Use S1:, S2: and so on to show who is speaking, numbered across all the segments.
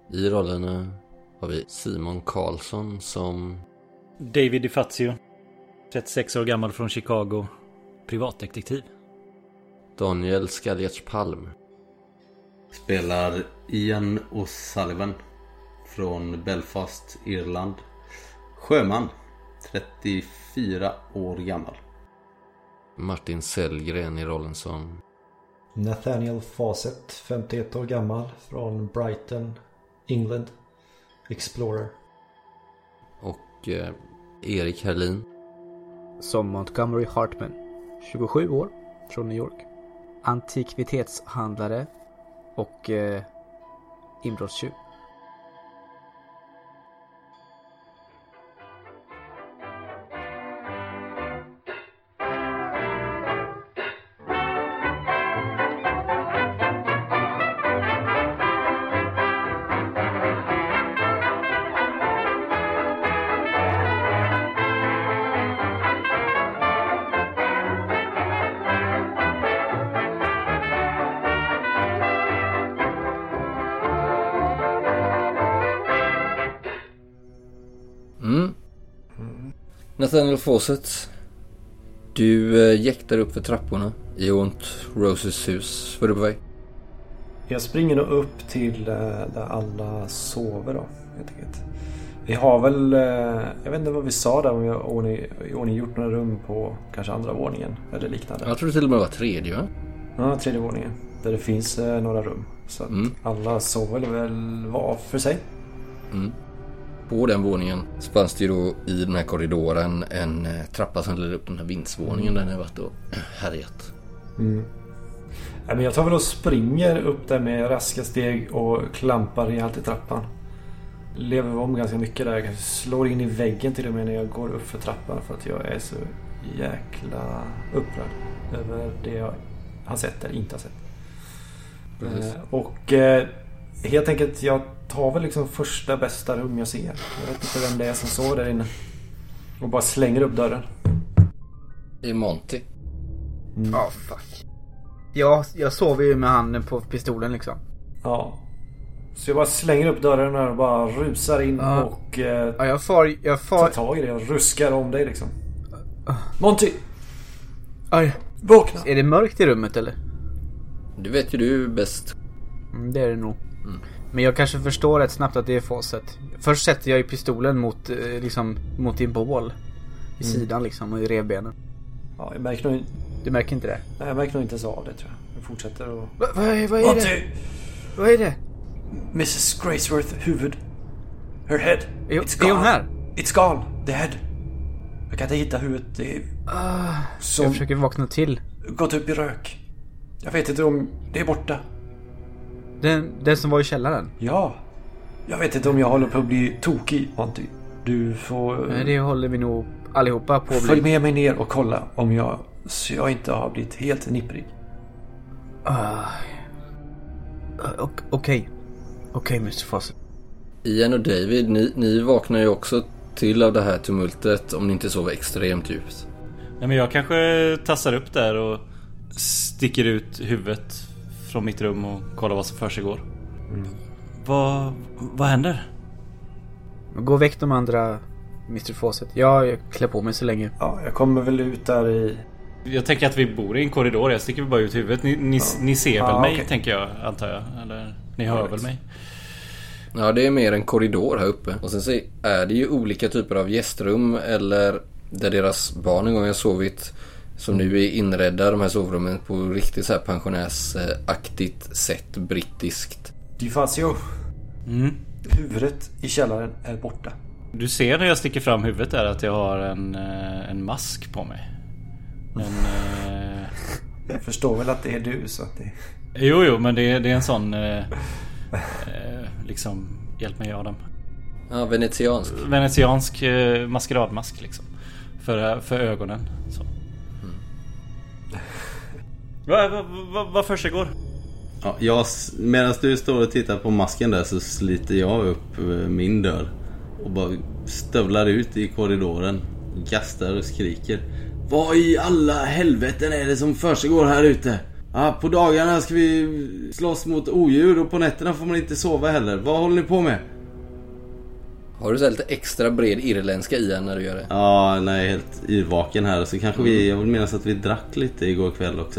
S1: I rollerna har vi Simon Karlsson som
S2: David DiFazio, 36 år gammal från Chicago, privatdetektiv.
S1: Daniel Skaljerts Palm
S3: spelar Ian O'Sullivan från Belfast, Irland. Sjöman, 34 år gammal.
S1: Martin Sellgren i rollen som
S4: Nathaniel Fawcett, 51 år gammal från Brighton, England, Explorer.
S1: och Erik Herlin
S5: Som Montgomery Hartman, 27 år, från New York. Antikvitetshandlare och inbrottstjuv.
S1: Nathaniel Fawcett. Du jäktar upp för trapporna i Aunt Roses hus. Var du på väg?
S4: Jag springer nog upp till där alla sover då, helt enkelt. Vi har väl, jag vet inte vad vi sa där, om vi har i ordning gjort några rum på kanske andra våningen eller liknande.
S1: Jag tror det till och med var tredje, va?
S4: Ja, tredje våningen. Där det finns några rum. Så att alla sover väl var för sig.
S1: Mm. På den våningen så fanns det ju då i den här korridoren en trappa som leder upp den här vindsvåningen där ni har varit och härjat.
S4: Ja, men jag tar väl och springer upp där med raska steg och klampar rejält i trappan. Lever om ganska mycket där. Jag kanske slår in i väggen till och med när jag går upp för trappan, för att jag är så jäkla upprörd över det jag har sett eller inte har sett. Och helt enkelt, jag tar väl liksom första bästa rum jag ser. Jag vet inte vem det är som står där inne. Och bara slänger upp dörren.
S1: Det är Monty.
S5: Fuck. Jag sover ju med handen på pistolen liksom.
S4: Ja. Så jag bara slänger upp dörren och bara rusar in och
S5: jag far
S4: tar tag i det och ruskar om dig liksom. Monty!
S5: Aj.
S4: Vakna!
S5: Är det mörkt i rummet eller?
S1: Du vet ju du bäst.
S5: Det är det nog. Men jag kanske förstår rätt snabbt att det är Fawcett. Först sätter jag ju pistolen mot din bål i sidan liksom, och i revbenen.
S4: Ja, jag märker nog...
S5: Du märker inte det?
S4: Nej, jag märker nog inte ens av det, tror jag. Jag fortsätter och...
S5: Vad är
S4: Monty!
S5: det? Vad är det?
S4: Mrs. Graceworth huvud. Her head. It's gone.
S5: Är hon här?
S4: It's gone. The head. Jag kan inte hitta huvudet. Det är...
S5: Jag försöker vakna till.
S4: Gått upp i rök. Jag vet inte om det är borta.
S5: Den som var i källaren?
S4: Ja. Jag vet inte om jag håller på att bli tokig, Monty. Du får...
S5: Nej, det håller vi nog allihopa på att bli.
S4: Följ med mig ner och kolla om jag inte har blivit helt nipprig.
S5: Okej, Mr. Fawcett.
S1: Ian och David, ni vaknar ju också till av det här tumultet om ni inte sover extremt djupt.
S2: Nej, men jag kanske tassar upp där och sticker ut huvudet från mitt rum och kollar vad som för sig går. Vad händer?
S5: Gå och väck de andra, Mr. Fawcett. Jag klär på mig så länge.
S4: Ja, jag kommer väl ut där i...
S2: Jag tänker att vi bor i en korridor. Jag sticker bara ut huvudet. Ni ser väl mig,
S4: okay.
S2: tänker jag, antar jag. Eller ni hör väl mig?
S1: Ja, det är mer en korridor här uppe. Och sen så är det ju olika typer av gästrum eller där deras barn en gång har sovit, som nu är inredda, de här sovrummen, på riktigt så här pensionärsaktigt sätt, brittiskt.
S4: DiFazio. Huvudet i källaren är borta.
S2: Du ser när jag sticker fram huvudet där att jag har en mask på mig.
S4: Jag förstår väl att det är du, så att det...
S2: Jo, men det är en sån liksom, hjälp mig Adam.
S1: Ja, venetiansk maskeradmask liksom. För ögonen så. Vad för sig går?
S3: Ja, medan du står och tittar på masken där så sliter jag upp min dörr och bara stövlar ut i korridoren, gastar och skriker: vad i alla helveten är det som för sig går här ute? På dagarna ska vi slåss mot odjur och på nätterna får man inte sova heller. Vad håller ni på med?
S1: Har du så lite extra bred irländska i när du gör det?
S3: Ja, nej, helt yrvaken här. Så kanske jag vill minnas att vi drack lite igår kväll också.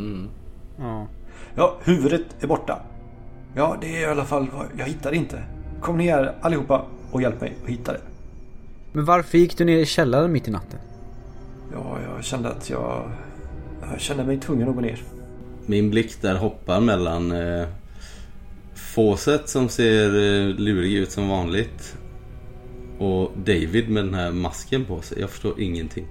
S4: Ja, huvudet är borta. Ja, det är i alla fall vad jag hittar inte. Kom ner allihopa och hjälp mig att hitta det.
S5: Men varför gick du ner i källaren mitt i natten?
S4: Ja, jag kände att jag kände mig tvungen att gå ner.
S3: Min blick där hoppar mellan Fawcett som ser lurig ut som vanligt och David med den här masken på sig. Jag förstår ingenting.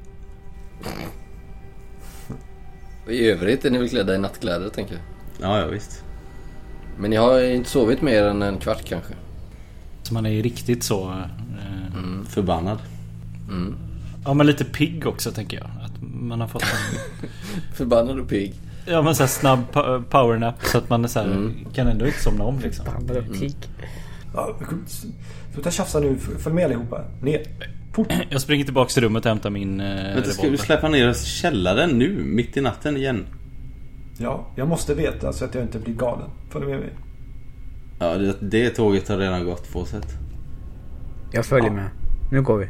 S1: I övrigt är ni väl klädda i nattkläder, tänker jag.
S3: Ja, visst.
S1: Men ni har inte sovit mer än en kvart kanske.
S2: Så man är ju riktigt så...
S3: Förbannad.
S2: Ja, men lite pigg också, tänker jag. Att man har fått en...
S1: Förbannad och pigg.
S2: Ja, men så här snabb powernap så att man är så här, kan ändå inte somna om liksom.
S4: Ja, sluta tjafsa nu. Följ med allihopa. Ner. Fort.
S2: Jag springer tillbaka till rummet och hämtar min
S3: Vänta, ska du släppa ner oss i källaren nu? Mitt i natten igen?
S4: Ja, jag måste veta så att jag inte blir galen. Följ med mig.
S3: Ja, det tåget har redan gått på sätt.
S5: Jag följer med. Nu går vi.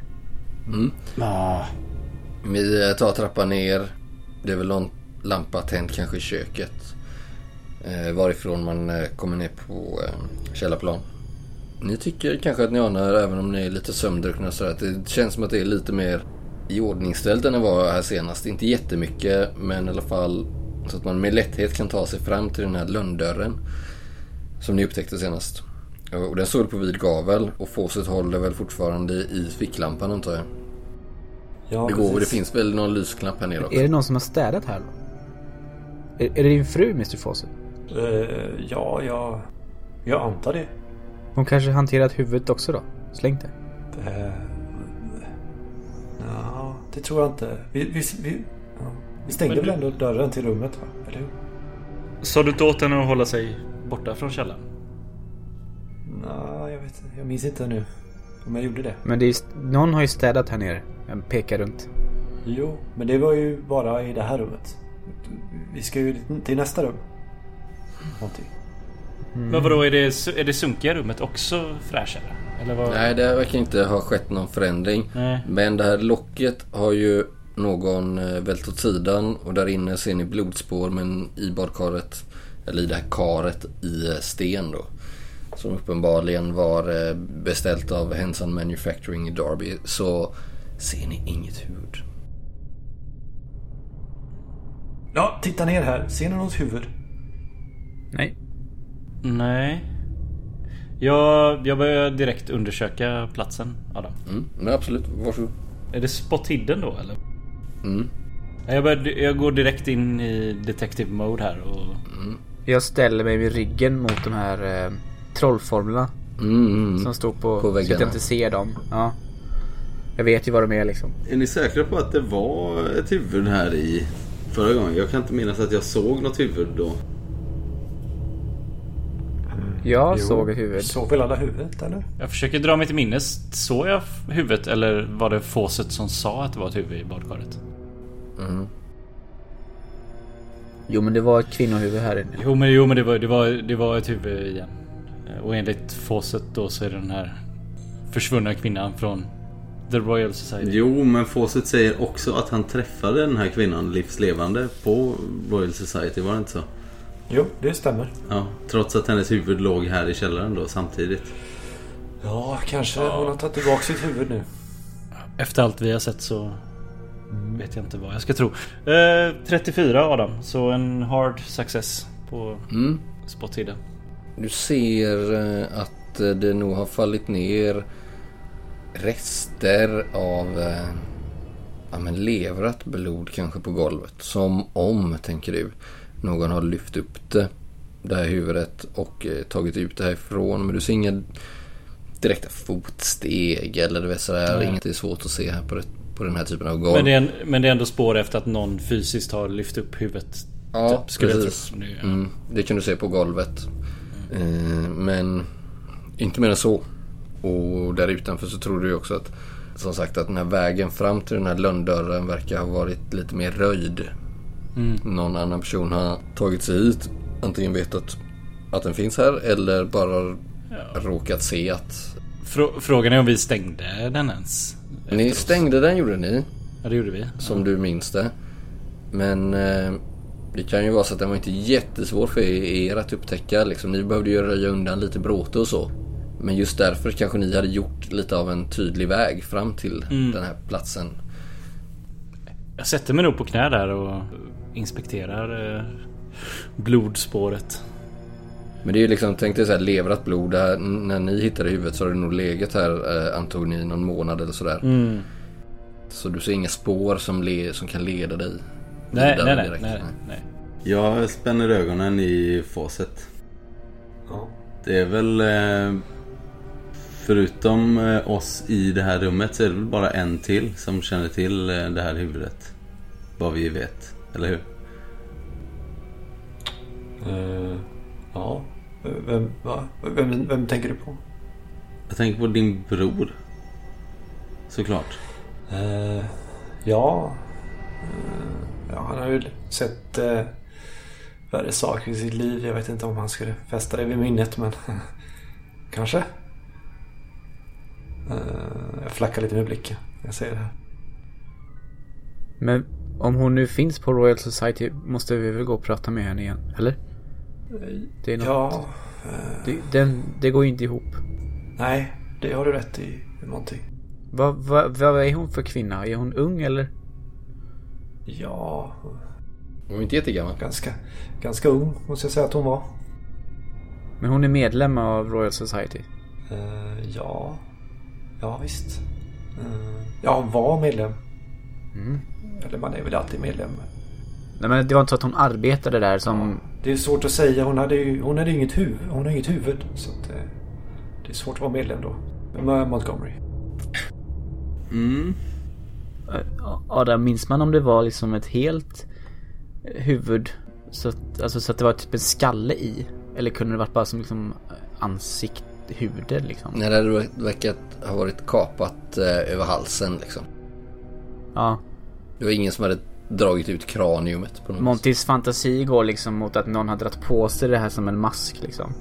S1: Vi tar trappan ner. Det är väl någon lampa tänd kanske i köket. Varifrån man kommer ner på källarplan. Ni tycker kanske att ni anar, även om ni är lite sömndruckna, så att det känns som att det är lite mer i ordningsställt än det var här senast. Inte jättemycket, men i alla fall så att man med lätthet kan ta sig fram till den här lönndörren som ni upptäckte senast. Och den står på vid gavel och Fawcett håller väl fortfarande i ficklampan, antar jag.
S4: Ja,
S1: Det finns väl någon lysknapp här nere också.
S5: Är det någon som har städat här då? Är det din fru, Mr. Fawcett?
S4: Ja, jag antar det.
S5: Hon kanske hanterat huvudet också då? Släng det.
S4: Ja, det tror jag inte. Vi stängde väl ändå dörren till rummet, va? Eller hur?
S2: Så du inte åt henne att hålla sig borta från källaren?
S4: Nej, jag vet inte. Jag minns inte nu om jag gjorde det.
S5: Men det är någon har ju städat här nere. Jag pekar runt.
S4: Jo, men det var ju bara i det här rummet. Vi ska ju till nästa rum. Någonting.
S2: Men vadå, är det sunkiga rummet också fräschare? Eller vad?
S1: Nej, det verkar inte ha skett någon förändring.
S2: Nej.
S1: Men det här locket har ju någon vält åt sidan. Och där inne ser ni blodspår, men i badkaret, eller i det här karet i sten då, som uppenbarligen var beställt av Henson Manufacturing i Derby, så ser ni inget huvud.
S4: Ja, titta ner här. Ser ni något huvud?
S2: Nej. Jag börjar direkt undersöka platsen, Adam.
S1: Men absolut, varsågod.
S2: Är det spot hidden då, eller? Jag går direkt in i detective mode här och...
S5: Jag ställer mig vid ryggen mot de här trollformlerna som står på
S1: väggarna.
S5: så att jag inte ser dem. Ja. Jag vet ju vad de är liksom.
S3: Är ni säkra på att det var ett huvud här i förra gången? Jag kan inte minnas att jag såg något huvud då.
S5: Jag såg ett huvud.
S4: Såg väl alla huvudet, eller?
S2: Jag försöker dra mig till minnes. Såg jag huvudet, eller var det Fawcett som sa att det var ett huvud i badkaret?
S5: Jo, men det var ett kvinnohuvud här inne.
S2: Jo men det var ett huvud igen. Och enligt Fawcett då så är det den här försvunna kvinnan från The Royal Society.
S3: Jo, men Fawcett säger också att han träffade den här kvinnan livslevande på Royal Society, var det inte så?
S4: Jo, det stämmer.
S3: Ja, trots att hennes huvud låg här i källaren då samtidigt.
S4: Ja, kanske hon har tagit tillbaka sitt huvud nu.
S2: Efter allt vi har sett så vet jag inte vad jag ska tro. 34 Adam, så en hard success på spot hidden.
S1: Du ser att det nog har fallit ner rester av levrat blod kanske på golvet. Som om, tänker du, någon har lyft upp det här huvudet och tagit ut det här ifrån. Men du ser inga direkta fotsteg eller det sådär. Inget är svårt att se här på den här typen av golv.
S2: Men det är ändå spår efter att någon fysiskt har lyft upp huvudet.
S1: Ja,
S2: skulle
S1: precis.
S2: jag tro.
S1: Det kan du se på golvet. Men inte mer än så. Och där utanför så tror du också att, som sagt, att den här vägen fram till den här lönndörren verkar ha varit lite mer röjd någon annan person har tagit sig hit, antingen vetat att den finns här eller bara råkat se att...
S2: Frågan är om vi stängde den ens.
S1: Ni stängde den, gjorde ni.
S2: Ja, det gjorde vi.
S1: Som du minns det. Men det kan ju vara så att den var inte jättesvår för er att upptäcka. Liksom, ni behövde ju röja undan lite bråte och så. Men just därför kanske ni hade gjort lite av en tydlig väg fram till den här platsen.
S2: Jag sätter mig nog på knä där och inspekterar blodspåret.
S1: Men det är ju liksom, tänk dig så här, leverat blod där. När ni hittade huvudet så har det nog legat här, antog ni, någon månad eller sådär. Så du ser inga spår som kan leda dig.
S2: Nej.
S3: Jag spänner ögonen i fåset.
S4: Ja.
S3: Det är väl förutom oss i det här rummet så är det väl bara en till som känner till det här huvudet. Vad vi vet, eller hur?
S4: Ja. Vem tänker du på?
S3: Jag tänker på din bror. Såklart.
S4: Ja. Han har ju sett värre saker i sitt liv. Jag vet inte om han skulle fästa det vid minnet, men kanske. Jag flackar lite med blicken. Jag säger det här.
S5: Men om hon nu finns på Royal Society måste vi väl gå och prata med henne igen, eller? Det är något...
S4: Ja.
S5: Det går ju inte ihop.
S4: Nej, det har du rätt i, Monty.
S5: Vad är hon för kvinna? Är hon ung eller?
S4: Ja.
S1: Hon var inte jättegammal.
S4: Ganska ung, måste jag säga att hon var.
S5: Men hon är medlem av Royal Society?
S4: Ja. Ja, visst. Ja, hon var medlem. Eller man är väl alltid medlem.
S5: Nej, men det var inte så att hon arbetade där som... Ja,
S4: det är svårt att säga. Hon hade inget huvud. Hon har inget huvud. Så att, det är svårt att vara medlem då. Montgomery.
S5: Adam, minns man om det var liksom ett helt huvud så att det var typ en skalle i? Eller kunde det varit bara som liksom huvudet liksom?
S1: Nej, det verkar ha varit kapat över halsen liksom.
S5: Ja.
S1: Det var ingen som hade dragit ut kraniumet på något.
S5: Montys fantasi går liksom mot att någon har dragit på sig det här som en mask liksom.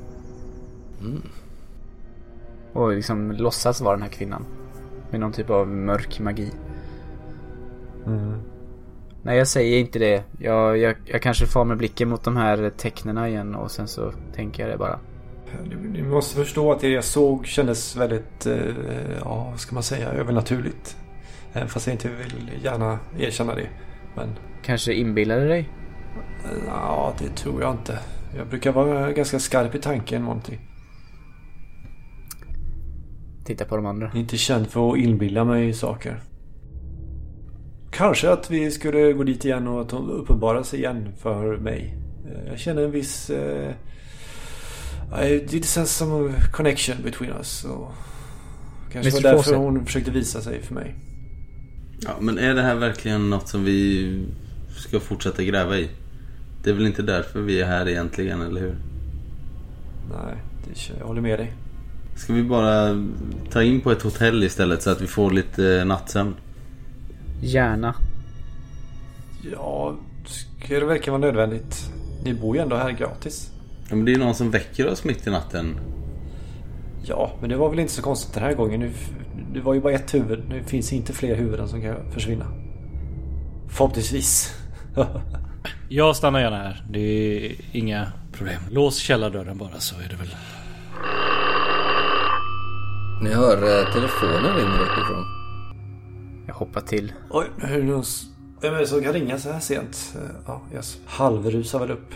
S5: Och liksom låtsas vara den här kvinnan med någon typ av mörk magi. Nej, jag säger inte det. Jag kanske får med blicken mot de här tecknena igen och sen så tänker jag det bara.
S4: Du måste förstå att det jag såg kändes väldigt, vad ska man säga, övernaturligt. Fast jag inte vill gärna erkänna det. Men...
S5: Kanske inbillade dig?
S4: Ja, det tror jag inte. Jag brukar vara ganska skarp i tanken, Monty.
S5: Titta på de andra.
S4: Inte känd för att inbilla mig saker. Kanske att vi skulle gå dit igen och att hon uppenbarar sig igen för mig. Jag känner en viss... I did sense some connection between us. Och kanske var därför hon försökte visa sig för mig.
S3: Ja, men är det här verkligen något som vi ska fortsätta gräva i? Det är väl inte därför vi är här egentligen, eller hur?
S4: Nej, jag håller med dig.
S3: Ska vi bara ta in på ett hotell istället så att vi får lite nattsömn?
S5: Gärna.
S4: Ja, ska det verkligen vara nödvändigt? Ni bor ju ändå här gratis.
S3: Ja, men det är någon som väcker oss mitt i natten.
S4: Ja, men det var väl inte så konstigt den här gången. Det var ju bara ett huvud. Nu finns inte fler huvuden som kan försvinna. Förhoppningsvis.
S2: Jag stannar gärna här. Det är inga problem. Lås källardörren bara, så är det väl.
S1: Ni hör telefonen ringer uppifrån.
S5: Jag hoppar till.
S4: Oj, vem är det som kan ringa så här sent? Ja, yes. Halvrusar väl upp.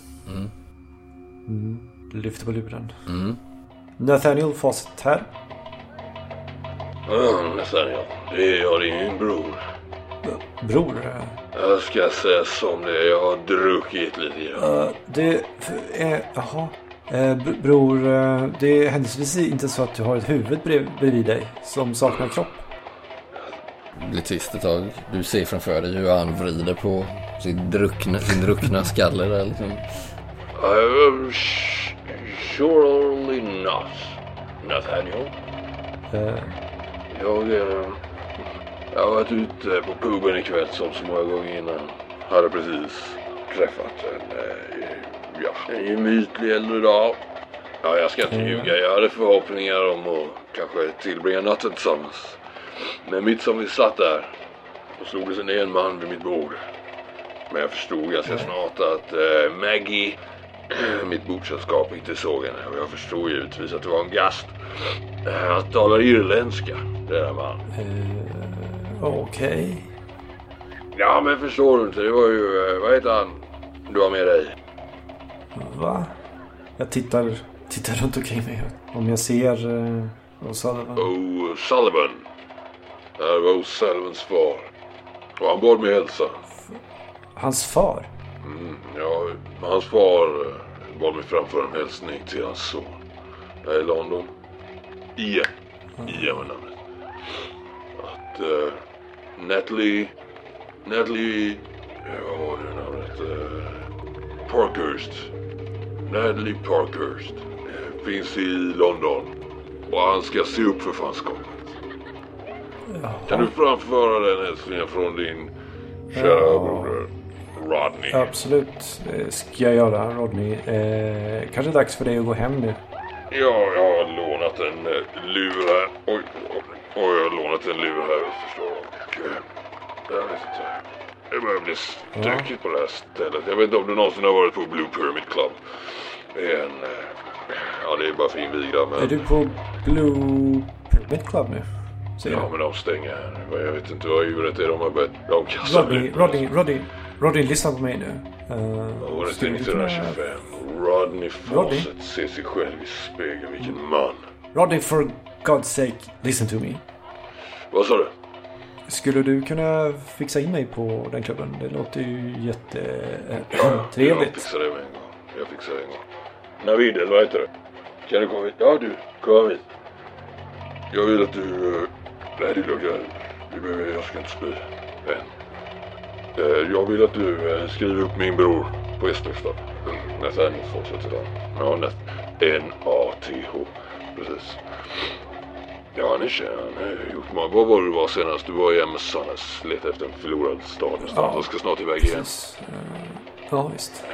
S4: Lyfter på luren. Nathaniel Fawcett här.
S6: Nathaniel, det är jag, din bror.
S4: Bror?
S6: Jag ska säga som det, jag har druckit lite grann.
S4: Det är... Jaha. Bror, det är händelsevis inte så att du har ett huvud bredvid dig som saknar kropp.
S1: Det blir tyst ett tag. Du ser framför dig hur han vrider på sin druckna skalle där liksom.
S6: Surely not, Nathaniel. Jag har varit ute på puben ikväll som så många gånger innan. hade precis träffat en gemytlig äldre dam. Ja, jag ska inte ljuga. Jag hade förhoppningar om att kanske tillbringa natten tillsammans. Men mitt som vi satt där, då slog det sig en man vid mitt bord. Men jag förstod ganska snart att Maggie, mitt bordsällskap, inte såg henne. Och jag förstod givetvis att det var en gast. Han talar irländska, det där man.
S4: Okej.
S6: Ja, men förstår du inte? Det var ju, vad heter han du har med dig?
S4: Va? Jag tittar runt omkring mig. Om jag ser O'Sullivan.
S6: O'Sullivan. Det här var O'Sullivans far. Och han bad mig hälsa.
S4: Hans far?
S6: Ja, hans far bad mig framföra en hälsning till hans son. Här i London. Ian var namnet. Att Natalie, vad var det namnet? Parkhurst. Natalie Parkhurst finns i London. Och han ska se upp för fanskapet. Kan du framföra den hälsningen från din kära broder Rodney?
S4: Absolut, ska jag göra, Rodney. Kanske dags för dig att gå hem nu.
S6: Ja, jag har lånat en lur här. Oj, jag har lånat en lur här, förstår du. Och jag vet inte. Det börjar bli stökigt på det här stället. Jag vet inte om du någonsin har varit på Blue Pyramid Club. Det är det är bara för invigda, men...
S4: Är du på Blue Pyramid Club nu?
S6: Ja, men de stänger här. Jag vet inte vad djuret är. De har börjat... De kastar
S4: Rodney, lyssna på mig nu.
S6: Året 1925. Rodney Fawcett ser sig själv i spegeln. Vilken man.
S4: Rodney, for God's sake, listen to me.
S6: Vad sa du?
S4: Skulle du kunna fixa in mig på den klubben? Det låter ju jättetrevligt.
S6: Jag fixar det med en gång. Navid, eller vad heter det? Kan du komma hit? Ja, du. Kom hit. Jag vill att du... Nej, det är lugnt. Jag ska inte spy. Men... jag vill att du skriver upp min bror på gästlistan. Nathaniel Fawcett idag. Ja, N-A-T-H. Precis. Ja, han är känd. Han har gjort många. Vad var det du var senast? Du var i Amazonas. Letade efter en förlorad stad någonstans.
S4: Ja,
S6: jag ska snart iväg igen.
S4: Ja, visst.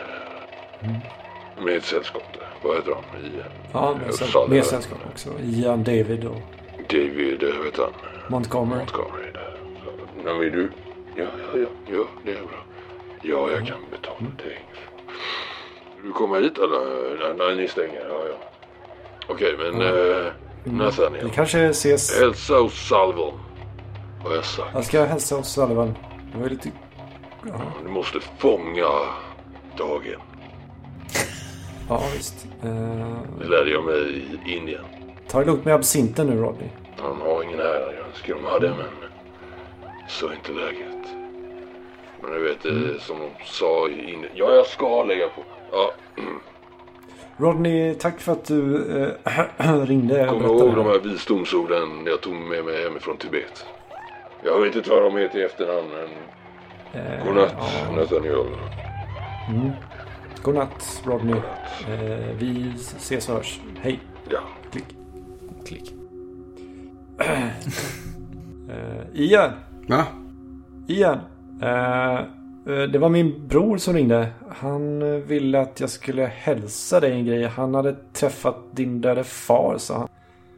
S6: Med ett sällskap där. Vad heter han?
S4: Med sällskap också. Ian, David och...
S6: David, vet han.
S4: Montgomery.
S6: När vill du? Ja, det är bra. Ja, jag kan betala dig. Du kommer hit eller? Nej, ni stänger. Ja. Okej, men Nathaniel.
S4: Vi kanske ses...
S6: Hälsa O'Sullivan. Vad jag sagt.
S4: Jag ska hälsa O'Sullivan. Det var lite... Ja.
S6: Du måste fånga dagen.
S4: Ja, visst.
S6: Det lärde jag mig i Indien.
S4: Ta det lugnt med absinten nu, Rodney.
S6: Han har ingen här. Jag önskar de hade, men så är inte läget. Men du vet, som de sa i Indien. Ja, jag ska lägga på. Ja.
S4: Rodney, tack för att du ringde.
S6: Kom ihåg de här visdomsorden jag tog med mig hemifrån Tibet. Jag vet inte vad de heter i efternamn, men... Godnatt, Nathaniel.
S4: Godnatt, Rodney. Vi ses och hörs. Hej.
S6: Ja.
S1: Klick.
S4: Ian.
S3: Va?
S4: Ian. Det var min bror som ringde. Han ville att jag skulle hälsa dig en grej. Han hade träffat din döde far, sa han.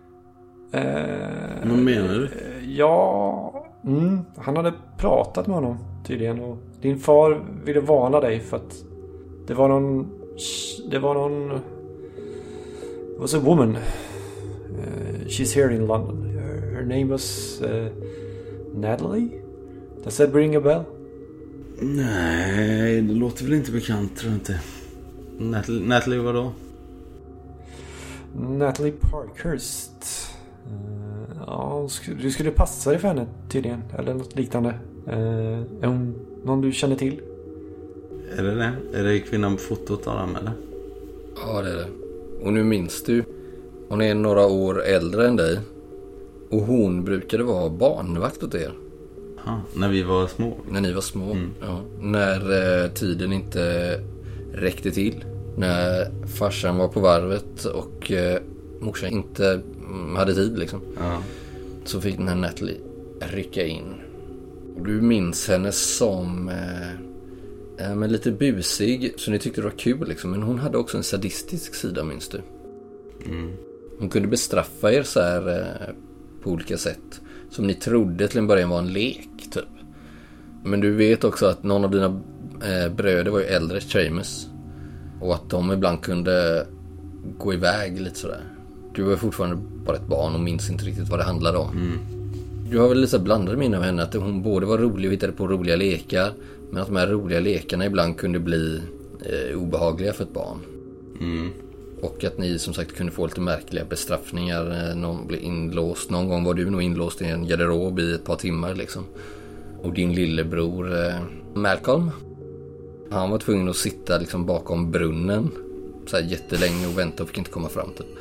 S3: Vad menar du?
S4: Ja... han hade pratat med honom tydligen. Och din far ville varna dig för att det var någon... It was a woman. She's here in London. Her name was Natalie. Does that ring a bell?
S3: Nej, det låter väl inte bekant, tror jag inte. Natalie vad då?
S4: Natalie Parkhurst. Ja, du skulle passa dig för henne tydligen. Eller något liknande. Är hon någon du känner till?
S3: Är det det? Är det kvinnan på fotot av dem, eller?
S1: Ja, det är det. Och nu minns du. Hon är några år äldre än dig. Och hon brukade vara barnvakt åt er.
S3: Ja, när vi var små.
S1: När ni var små, ja. När tiden inte räckte till. När farsan var på varvet och morsan inte hade tid liksom.
S3: Ja.
S1: Så fick den här Natalie rycka in. Du minns henne som men lite busig, så ni tyckte det var kul liksom. Men hon hade också en sadistisk sida, minns du? Hon kunde bestraffa er så här på olika sätt, som ni trodde till en början var en lek typ. Men du vet också att någon av dina bröder var ju äldre, Seamus, och att de ibland kunde gå iväg lite sådär. Du var fortfarande bara ett barn och minns inte riktigt vad det handlade om. Du har väl lite blandade minnen av henne, att hon både var rolig och hittade på roliga lekar, men att de här roliga lekarna ibland kunde bli obehagliga för ett barn. Och att ni som sagt kunde få lite märkliga bestraffningar. Någon blev inlåst. Någon gång var du nog inlåst i en garderob i ett par timmar liksom. Och din lillebror Malcolm, han var tvungen att sitta liksom bakom brunnen så här jättelänge och vänta och fick inte komma fram typ.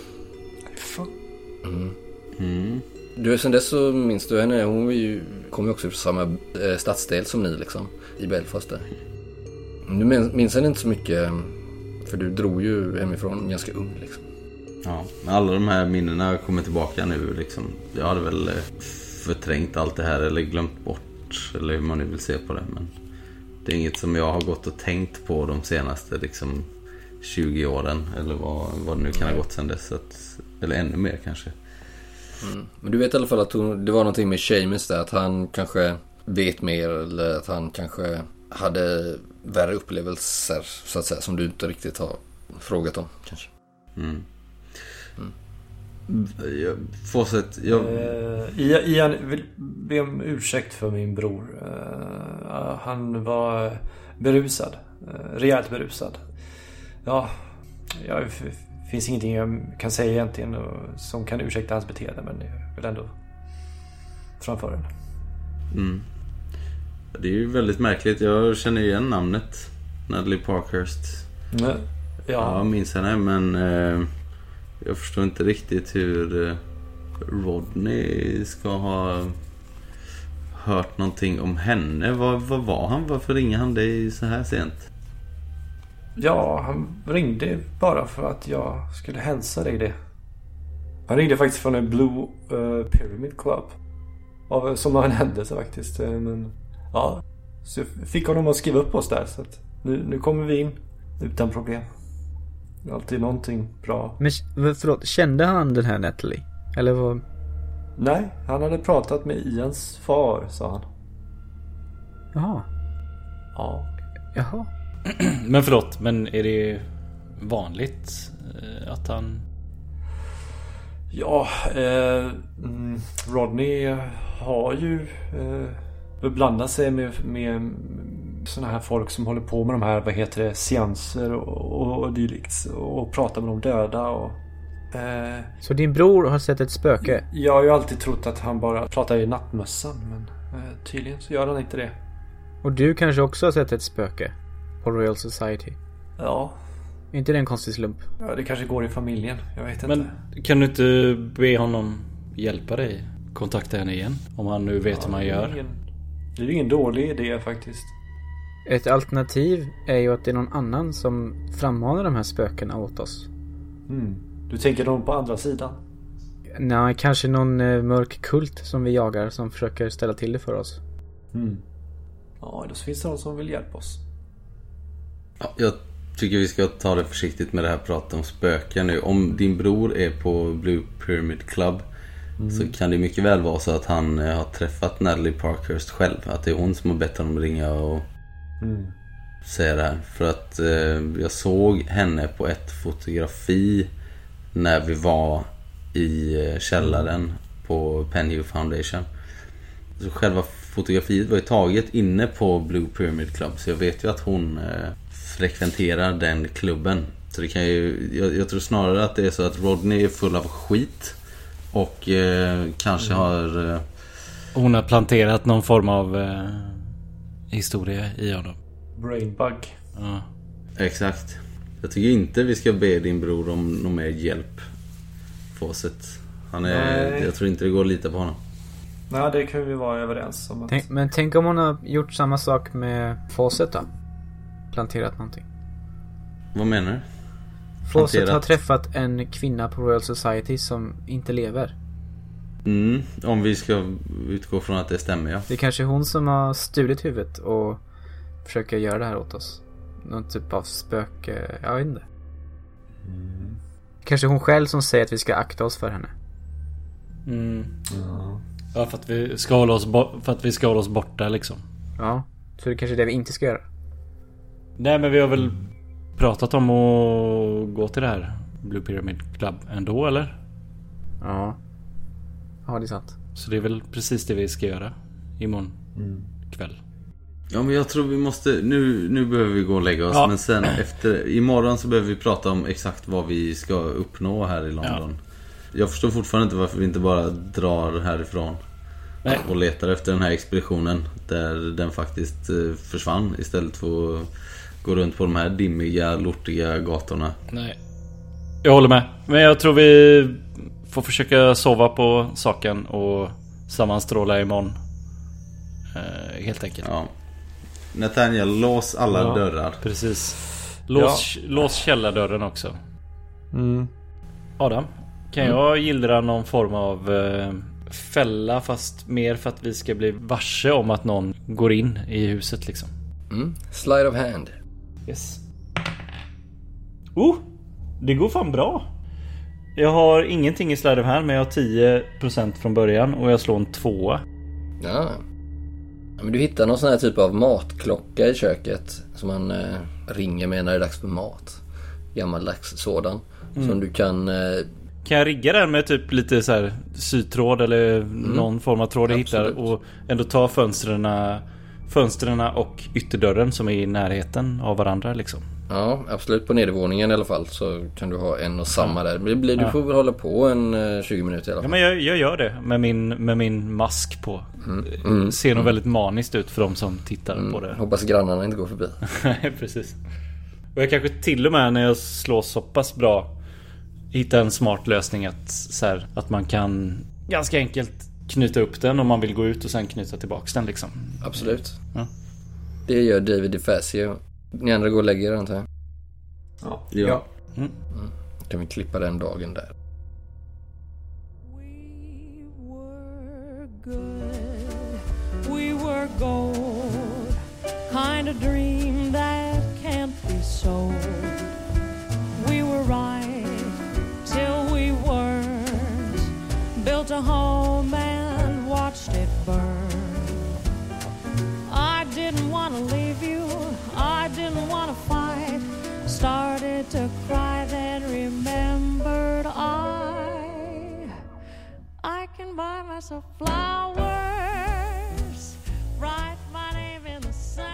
S1: Du, sen dess så minns du henne. Hon kom ju också från samma stadsdel som ni liksom, i Belfast där. Du minns henne inte så mycket, för du drog ju hemifrån ganska ung liksom.
S3: Ja, alla de här minnena kommer tillbaka nu liksom. Jag hade väl förträngt allt det här eller glömt bort, eller hur man nu vill se på det. Men det är inget som jag har gått och tänkt på de senaste liksom 20 åren. Eller vad det nu kan ha gått sedan dess. Eller ännu mer kanske.
S1: Men du vet i alla fall att det var någonting med Seamus där, att han kanske vet mer, eller att han kanske hade värre upplevelser så att säga, som du inte riktigt har frågat om kanske.
S4: Ian vill be om ursäkt för min bror. Han var berusad, rejält berusad. Ja, det finns ingenting jag kan säga egentligen som kan ursäkta hans beteende, men jag vill ändå framföra den.
S3: Det är ju väldigt märkligt. Jag känner igen namnet Natalie Parkhurst.
S4: Ja.
S3: Jag minns henne, men jag förstår inte riktigt hur Rodney ska ha hört någonting om henne. Vad var han? Varför ringer han dig så här sent?
S4: Ja, han ringde bara för att jag skulle hälsa dig det. Han ringde faktiskt från en Blue Pyramid Club. Som var en händelse faktiskt. Men ja, så jag fick honom att skriva upp oss där. Så att nu kommer vi in utan problem. Alltid någonting bra.
S5: Men förlåt, kände han den här Natalie? Eller vad?
S4: Nej, han hade pratat med Ians far, sa han.
S5: Jaha.
S4: Ja.
S5: Jaha.
S2: Men förlåt, men är det vanligt att han...
S4: Ja, Rodney har ju beblandat sig med såna här folk som håller på med de här, seanser och dylikt, och pratar med de döda och...
S5: Så din bror har sett ett spöke?
S4: Jag har ju alltid trott att han bara pratar i nattmössan, men tydligen så gör han inte det.
S5: Och du kanske också har sett ett spöke på Royal Society?
S4: Ja.
S5: Är inte det en konstig slump?
S4: Ja, det kanske går i familjen. Jag vet inte.
S2: Men kan du inte be honom hjälpa dig? Kontakta henne igen? Om han nu vet hur man gör.
S4: Det är ingen dålig idé faktiskt.
S5: Ett alternativ är ju att det är någon annan som frammanar de här spökena åt oss.
S4: Du tänker någon på andra sidan?
S5: Nej, kanske någon mörk kult som vi jagar, som försöker ställa till det för oss.
S4: Ja, då finns det någon som vill hjälpa oss.
S3: Ja, jag tycker vi ska ta det försiktigt med det här pratet om spöken nu. Om din bror är på Blue Pyramid Club så kan det mycket väl vara så att han har träffat Natalie Parkhurst själv. Att det är hon som har bett honom ringa och säga det här. För att jag såg henne på ett fotografi när vi var i källaren på Penhew Foundation. Så själva fotografiet var ju taget inne på Blue Pyramid Club, så jag vet ju att hon frekventerar den klubben. Så det kan ju, jag tror snarare att det är så att Rodney är full av skit och kanske har...
S2: Hon har planterat någon form av historia i honom.
S4: Brainbug.
S2: Ja.
S3: Exakt. Jag tycker inte vi ska be din bror om någon mer hjälp. Fawcett. Jag tror inte det går att lita på honom.
S4: Nej, det kan vi vara överens om.
S5: Men tänk om hon har gjort samma sak med Fawcett då? Planterat någonting.
S3: Vad menar du?
S5: Fawcett har träffat en kvinna på Royal Society som inte lever.
S3: Om vi ska utgå från att det stämmer, ja.
S5: Det är kanske hon som har stulit huvudet och försöker göra det här åt oss. Någon typ av spöke, jag vet inte. Kanske hon själv som säger att vi ska akta oss för henne.
S2: Ja, för att vi ska hålla oss borta liksom.
S5: Ja, så det är kanske det vi inte ska göra.
S2: Nej, men vi har väl pratat om att gå till det här Blue Pyramid Club ändå, eller?
S5: Ja, det är sant.
S2: Så det är väl precis det vi ska göra imorgon kväll.
S3: Ja, men jag tror vi måste... Nu behöver vi gå och lägga oss.
S2: Ja.
S3: Men sen imorgon så behöver vi prata om exakt vad vi ska uppnå här i London. Jag förstår fortfarande inte varför vi inte bara drar härifrån.
S2: Nej.
S3: Och letar efter den här expeditionen där den faktiskt försvann istället för att gå runt på de här dimmiga, lortiga gatorna.
S2: Nej, jag håller med. Men jag tror vi får försöka sova på saken och sammanstråla imorgon. Helt enkelt.
S3: Ja. Nathaniel, lås alla dörrar.
S2: Precis. Lås källardörren också. Adam, kan jag gillra någon form av fälla, fast mer för att vi ska bli varse om att någon går in i huset liksom?
S1: Slide of hand.
S2: Yes. Det går fan bra. Jag har ingenting i slide of hand, men jag har 10% från början och jag slår en 2.
S1: Ja, men du hittar någon sån här typ av matklocka i köket som man ringer med när det är dags för mat. Gammaldags sådan. Som du kan...
S2: Kan jag rigga den med typ lite så här sytråd eller någon form av tråd jag hittar och ändå ta fönstren och ytterdörren som är i närheten av varandra liksom?
S1: Ja, absolut. På nedervåningen i alla fall så kan du ha en och samma där. Du får väl hålla på en 20 minuter i alla fall.
S2: Ja, men jag gör det med min mask på. Ser nog väldigt maniskt ut för de som tittar på det.
S1: Hoppas grannarna inte går förbi.
S2: Nej, precis. Och jag kanske till och med när jag slår så pass bra hitta en smart lösning att man kan ganska enkelt knyta upp den om man vill gå ut och sen knyta tillbaks den liksom.
S1: Absolut.
S2: Ja.
S1: Det gör David DeFazio. Ni andra går och lägger er, antar jag.
S3: Ja.
S1: Kan vi klippa den dagen där.
S7: We were gold, kind of dream that can't be sold. We were right till we weren't. Built a home and watched it burn. I didn't want to leave you, I didn't want to fight. Started to cry, then remembered I can buy myself flowers, write my name in the sand.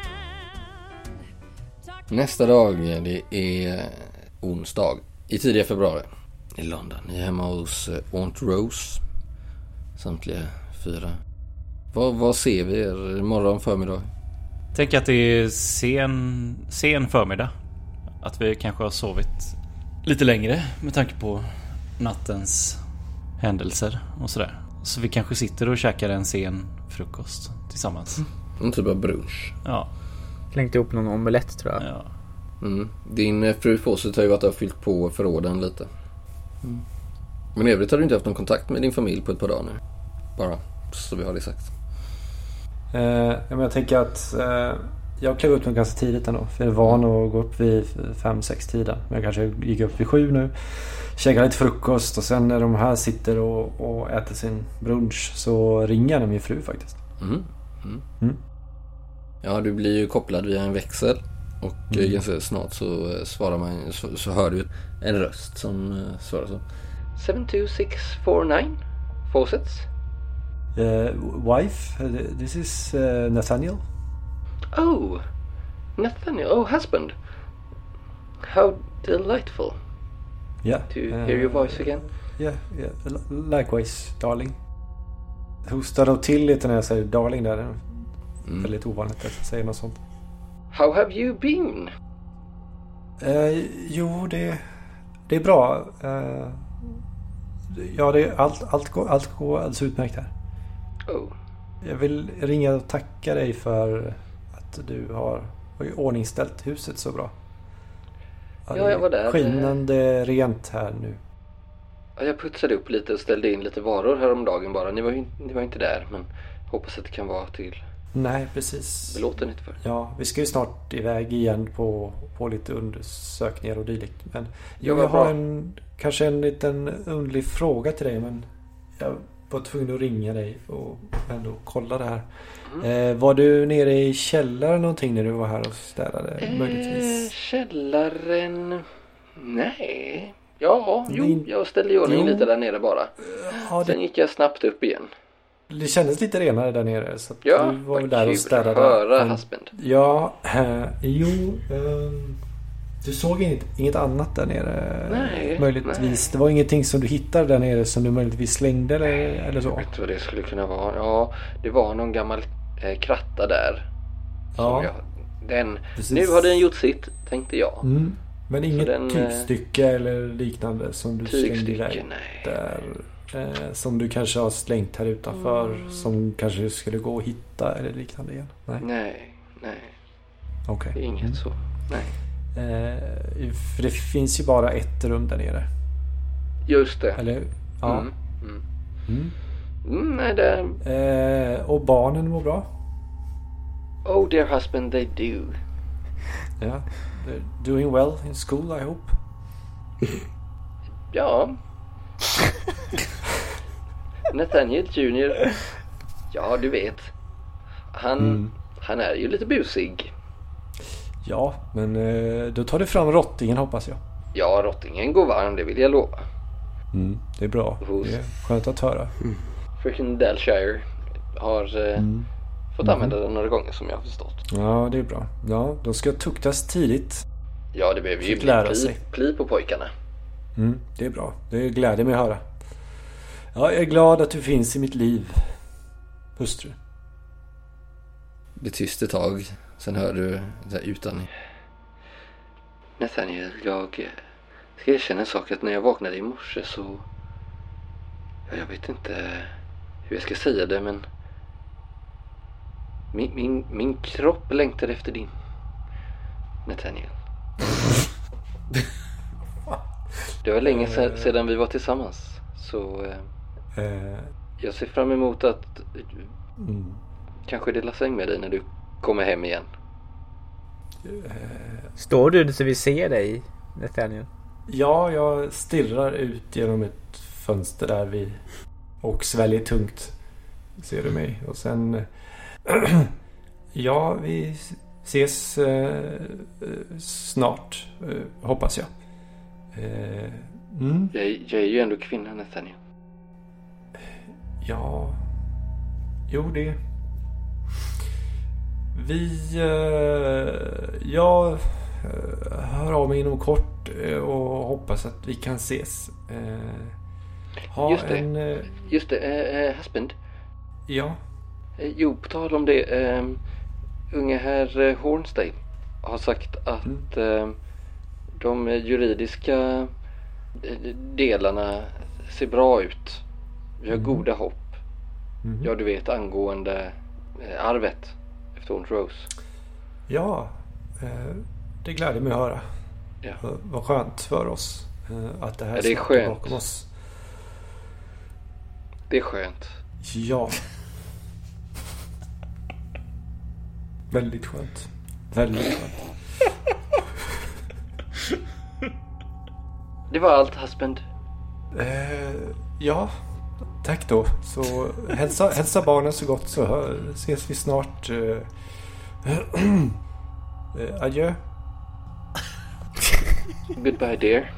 S1: Nästa dag, det är onsdag i tidiga februari i London. Ni är hemma hos Aunt Rose. Samtliga 4. Vad ser vi er imorgon förmiddag?
S2: Tänk att det är sen förmiddag. Att vi kanske har sovit lite längre med tanke på nattens händelser och sådär. Så vi kanske sitter och käkar en sen frukost tillsammans.
S1: En typ av brunch.
S2: Ja.
S5: Slängt ihop någon omelett tror jag.
S2: Ja.
S1: Din fru Fawcett har ju varit och fyllt på förråden lite. Men i övrigt har du inte haft någon kontakt med din familj på ett par dagar nu. Bara så vi har det sagt.
S4: Men jag tänker att jag klev upp ganska tidigt ändå. För jag är van att gå upp vid 5-6 tiden. Men jag kanske gick upp vid 7 nu. Käkar lite frukost och sen när de här sitter och äter sin brunch så ringer min fru faktiskt.
S1: Ja, du blir ju kopplad via en växel. Och ganska snart så svarar man, så hör du en röst som svarar så. 72649 Fawcetts.
S4: Wife, this is Nathaniel.
S1: Oh, Nathaniel. Oh, husband. How delightful.
S4: Yeah.
S1: To hear your voice again.
S4: Yeah. Likewise, darling. Hostar då till lite när jag säger darling där. Väldigt ovanligt att säga något sånt.
S1: How have you been?
S4: Jo, det är bra. Ja, allt går alldeles utmärkt här.
S1: Oh.
S4: Jag vill ringa och tacka dig för att du har ordningställt huset så bra.
S1: Ja, jag var där.
S4: Skinande rent här nu.
S1: Ja, jag putsade upp lite och ställde in lite varor häromdagen bara. Ni var inte där, men hoppas att det kan vara till
S4: Nej, precis.
S1: belåtenhet för.
S4: Ja, vi ska ju snart iväg igen på lite undersökningar och dylikt. Men jag
S1: vad
S4: har
S1: bra.
S4: kanske en liten underlig fråga till dig, men jag var tvungen att ringa dig och ändå kolla det här. Var du nere i källaren någonting när du var här och städade? Möjligtvis?
S1: Källaren... Nej. Ja,
S4: Nej.
S1: jag ställde i ordning lite där nere bara.
S4: Ja,
S1: Sen gick jag snabbt upp igen.
S4: det kändes lite renare där nere. Så att
S1: Ja,
S4: du var
S1: vad
S4: där
S1: kul
S4: och städade.
S1: att höra,
S4: Men-
S1: husband.
S4: Ja, du såg inget annat där nere?
S1: Nej,
S4: Möjligtvis. Det var ingenting som du hittade där nere som du möjligtvis slängde eller så?
S1: Jag vet inte vad det skulle kunna vara. Ja, det var någon gammal kratta där.
S4: Ja, precis.
S1: Nu har den gjort sitt, tänkte jag.
S4: Mm. Men inget
S1: den,
S4: tygstycke eller liknande som du slängde
S1: Tygstycke,
S4: iväg
S1: nej.
S4: där? Som du kanske har slängt här utanför som kanske skulle gå att hitta eller liknande igen? Nej.
S1: Nej,
S4: Okej.
S1: det är inget så. Nej.
S4: För det finns ju bara ett rum där nere.
S1: Just det.
S4: Eller ja.
S1: Nej, det...
S4: Och barnen mår bra?
S1: Oh dear husband, they do.
S4: Ja. They're doing well in school, I hope.
S1: Ja. Nathaniel Junior. Ja, du vet. Han är ju lite busig.
S4: Ja, men då tar du fram rottingen hoppas jag.
S1: Ja, rottingen går varm, det vill jag lova.
S4: Det är bra. Det är skönt att höra.
S1: Fröken Dalshire har fått använda den några gånger som jag har förstått.
S4: Ja, det är bra. Ja, de ska tuktas tidigt.
S1: Ja, det behöver ju
S4: Fick lära
S1: bli
S4: sig.
S1: pli på pojkarna.
S4: Det är bra. Det gläder mig att höra. Ja, jag är glad att du finns i mitt liv, hustru.
S1: Det är tyst ett tag. Sen hör du så här utan... Nathaniel, jag ska erkänna en sak. Att när jag vaknade i morse så... Ja, jag vet inte hur jag ska säga det, men... Min kropp längtade efter din. Nathaniel. Det var länge sedan vi var tillsammans. Så jag ser fram emot att kanske dela säng med dig när du kommer hem igen.
S5: Står du så vi ser dig, Nathaniel?
S4: Ja, jag stirrar ut genom ett fönster där och sväljer tungt. Ser du mig? Och sen... ja, vi ses snart, hoppas jag.
S1: Jag är ju ändå kvinna, Nathaniel.
S4: Ja... Jo, det... Jag hör av mig inom kort och hoppas att vi kan ses.
S1: Just det, husband.
S4: Ja.
S1: Jo, på tal om det. Unge herr Hornsdale har sagt att de juridiska delarna ser bra ut. Vi har goda hopp. Ja, du vet, angående arvet efter hon Rose.
S4: Ja, det gläder mig att höra.
S1: Ja.
S4: Vad skönt för oss att det här
S1: Ja, det är
S4: snart
S1: skönt.
S4: bakom oss.
S1: Det är skönt.
S4: Ja. Väldigt skönt. Väldigt skönt.
S1: Det var allt, husband.
S4: Ja, tack då. Så hälsa barnen så gott så ses vi snart. Adjö.
S1: Goodbye, dear.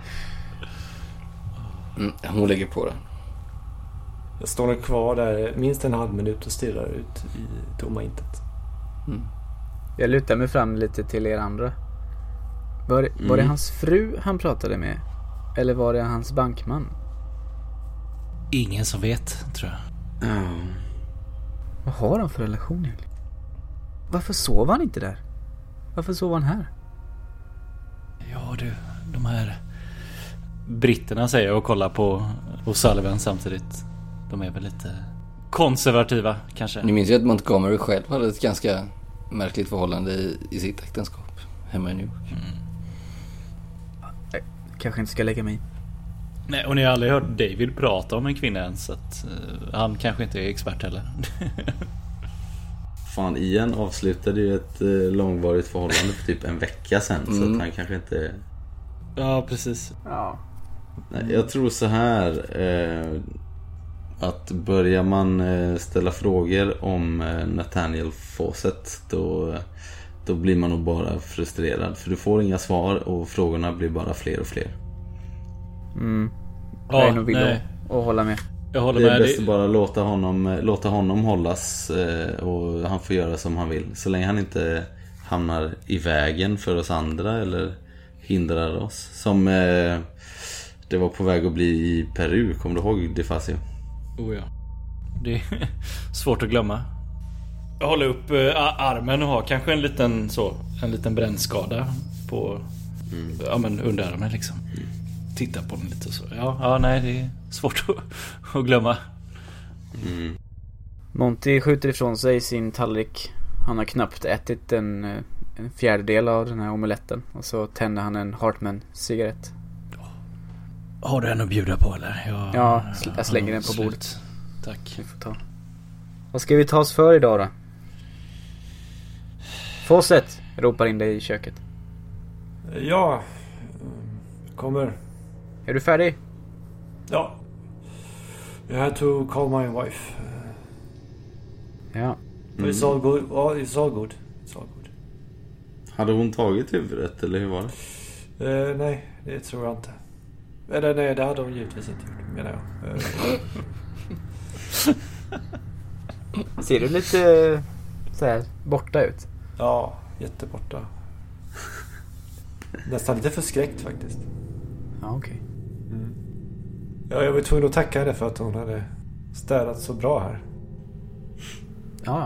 S1: Hon lägger på den.
S4: Jag står nog kvar där minst en halv minut och stirrar ut i tomma intet.
S5: Jag lutar mig fram lite till er andra. Var det hans fru han pratade med? Eller var det hans bankman?
S2: Ingen som vet, tror jag.
S5: Vad har de för relation egentligen? Varför sov han inte där? Varför sov han här?
S2: Ja du, de här britterna säger jag och kollar på Sullivan samtidigt. De är väl lite konservativa kanske.
S1: Ni minns ju att Montgomery själv hade ett ganska märkligt förhållande i sitt äktenskap hemma i New York.
S5: Kanske inte ska lägga mig i.
S2: Nej, och ni har aldrig hört David prata om en kvinna ens, så att han kanske inte är expert heller.
S3: Fan, Ian avslutade ju ett långvarigt förhållande för typ en vecka sedan. Så att han kanske inte...
S2: Ja, precis.
S5: Ja.
S3: Nej, jag tror så här att börjar man ställa frågor om Nathaniel Fawcett, då blir man nog bara frustrerad. För du får inga svar och frågorna blir bara fler och fler.
S5: Jag är nog villig att hålla med.
S2: Jag håller
S3: Det är
S2: med.
S3: bäst att bara låta honom hållas och han får göra som han vill. Så länge han inte hamnar i vägen för oss andra eller hindrar oss. Som det var på väg att bli i Peru, kommer du ihåg det, Facio?
S2: Oh ja. Det är svårt att glömma. Jag håller upp armen och har kanske en liten brännskada på underarmen liksom. Titta på den lite och så. Ja, nej, det är svårt att glömma.
S5: Monty skjuter ifrån sig sin tallrik. Han har knappt ätit en fjärdedel av den här omeletten. Och så tänder han en Hartman-cigarett.
S2: Har du en att bjuda på eller?
S5: Jag slänger den på bordet.
S2: Tack.
S5: Vi får ta. Vad ska vi ta oss för idag då? Fawcett ropar in dig i köket.
S4: Ja, kommer.
S5: Är du färdig?
S4: Ja. I had to call my wife.
S5: Ja.
S4: But it's all good. It's all good.
S3: Hade hon tagit huvudet eller hur var det?
S4: Nej, det tror jag inte. Eller nej, det hade hon givetvis inte gjort, menar jag.
S5: Ser du lite så här borta ut?
S4: Ja, jätteborta. Nästan lite förskräckt faktiskt.
S5: Ja, okej.
S4: Ja, jag var tvungen att tacka henne för att hon hade städat så bra här.
S5: Ja.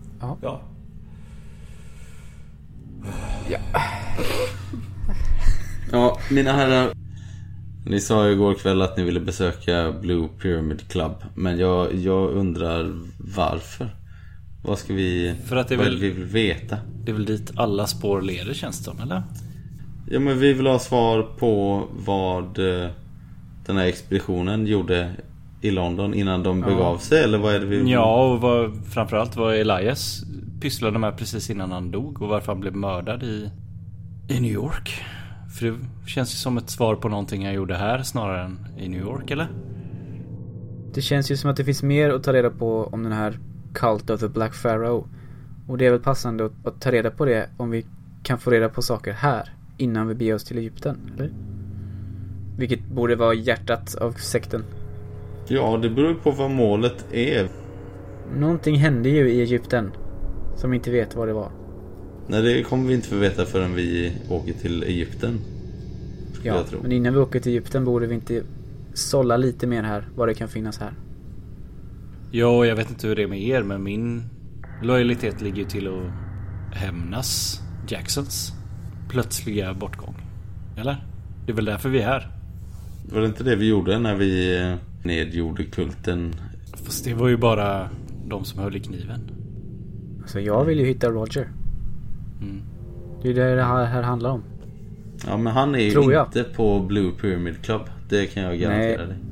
S3: Ja, mina herrar, ni sa ju igår kväll att ni ville besöka Blue Pyramid Club. Men jag undrar varför. Vad ska vi...
S2: För att det är
S3: vad
S2: väl,
S3: vi vill veta?
S2: Det är väl dit alla spår leder, känns det som, eller?
S3: Ja, men vi vill ha svar på vad den här expeditionen gjorde i London innan de begav sig. Eller vad är det vi vill?
S2: Ja, och framförallt vad Elias pysslade med precis innan han dog. Och varför han blev mördad i New York. För det känns ju som ett svar på någonting han gjorde här snarare än i New York, eller?
S5: Det känns ju som att det finns mer att ta reda på om den här Cult of the Black Pharaoh. Och det är väl passande att ta reda på det om vi kan få reda på saker här innan vi beger oss till Egypten, eller? Vilket borde vara hjärtat av sekten.
S3: Ja, det beror på vad målet är.
S5: Någonting hände ju i Egypten som vi inte vet vad det var.
S3: Nej, det kommer vi inte få veta förrän vi åker till Egypten.
S5: Ja,
S3: jag tro.
S5: Men innan vi åker till Egypten borde vi inte sålla lite mer här vad det kan finnas här.
S2: Ja, jag vet inte hur det är med er, men min lojalitet ligger till att hämnas Jacksons plötsliga bortgång. Eller? Det är väl därför vi är här.
S3: Var det inte det vi gjorde när vi nedgjorde kulten?
S2: Fast det var ju bara de som höll i kniven.
S5: Alltså jag vill ju hitta Roger. Det är det här handlar om.
S3: Ja, men han är ju inte på Blue Pyramid Club. Det kan jag garantera dig.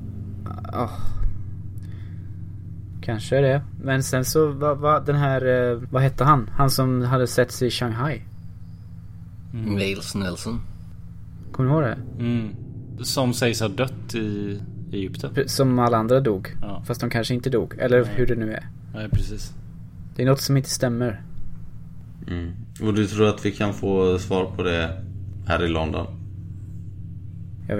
S3: Kanske är det. Men sen så den här vad hette han? Han som hade sett sig i Shanghai.
S1: Wales Nelson.
S5: Kommer du ihåg det?
S2: Som sägs ha dött i Egypten.
S5: Som alla andra dog.
S2: Ja.
S5: Fast de kanske inte dog. Eller hur det nu är.
S2: Nej, precis.
S5: Det är något som inte stämmer.
S3: Och du tror att vi kan få svar på det här i London?
S5: Jag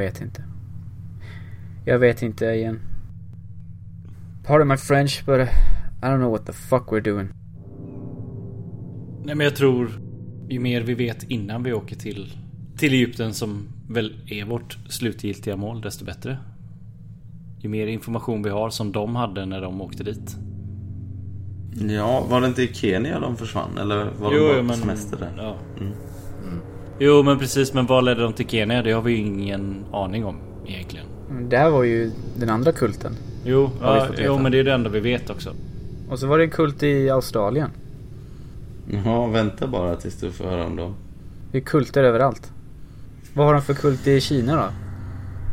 S5: vet inte igen. Pardon my French, but I don't know what the fuck we're doing.
S2: Nej, men jag tror ju mer vi vet innan vi åker till Egypten, som väl är vårt slutgiltiga mål, desto bättre. Ju mer information vi har som de hade när de åkte dit.
S3: Ja, var det inte i Kenya de försvann? Eller var de bara på semester där?
S2: Ja. Jo, men precis. Men vad ledde de till Kenya? Det har vi ju ingen aning om egentligen.
S5: Det här var ju den andra kulten.
S2: Jo, men det är det enda vi vet också.
S5: Och så var det en kult i Australien.
S3: Ja, vänta bara tills du får höra om dem.
S5: Det är kulter överallt. Vad har de för kult i Kina då?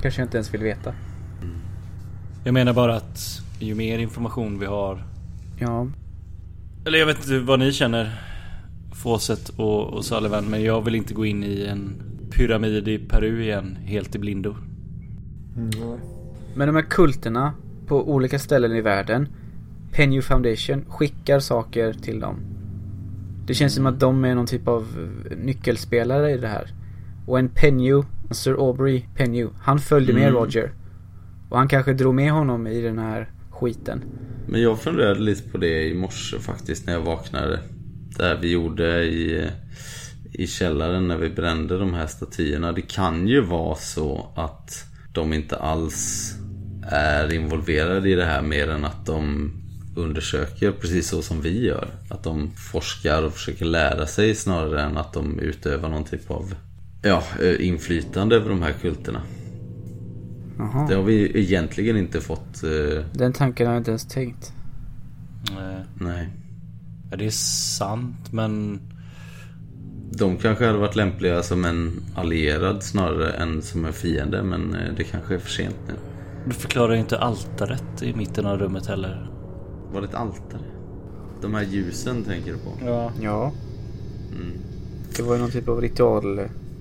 S5: Kanske jag inte ens vill veta.
S2: Jag menar bara att ju mer information vi har...
S5: Ja.
S2: Eller jag vet inte vad ni känner, Fawcett och Sullivan, men jag vill inte gå in i en pyramid i Peru igen, helt i blindo.
S5: Men de här kulterna på olika ställen i världen, Penyu Foundation skickar saker till dem. Det känns som att de är någon typ av nyckelspelare i det här. Och en Penyu, Sir Aubrey Penyu, han följde med Roger. Och han kanske drog med honom i den här skiten.
S3: Men jag funderade lite på det i morse faktiskt när jag vaknade. Där vi gjorde i källaren när vi brände de här statyerna. Det kan ju vara så att de inte alls är involverade i det här mer än att de undersöker precis så som vi gör. Att de forskar och försöker lära sig snarare än att de utövar någon typ av inflytande över de här kulterna.
S5: Aha.
S3: Det har vi egentligen inte fått.
S5: Den tanken har jag inte ens tänkt.
S3: Nej.
S2: Ja, det är sant, men...
S3: De kanske hade varit lämpliga som en allierad snarare än som en fiende. Men det kanske är för sent nu.
S2: Du förklarar inte altaret i mitten av rummet heller.
S3: Var det ett altare? De här ljusen tänker du på?
S5: Ja. Det var ju någon typ av ritual.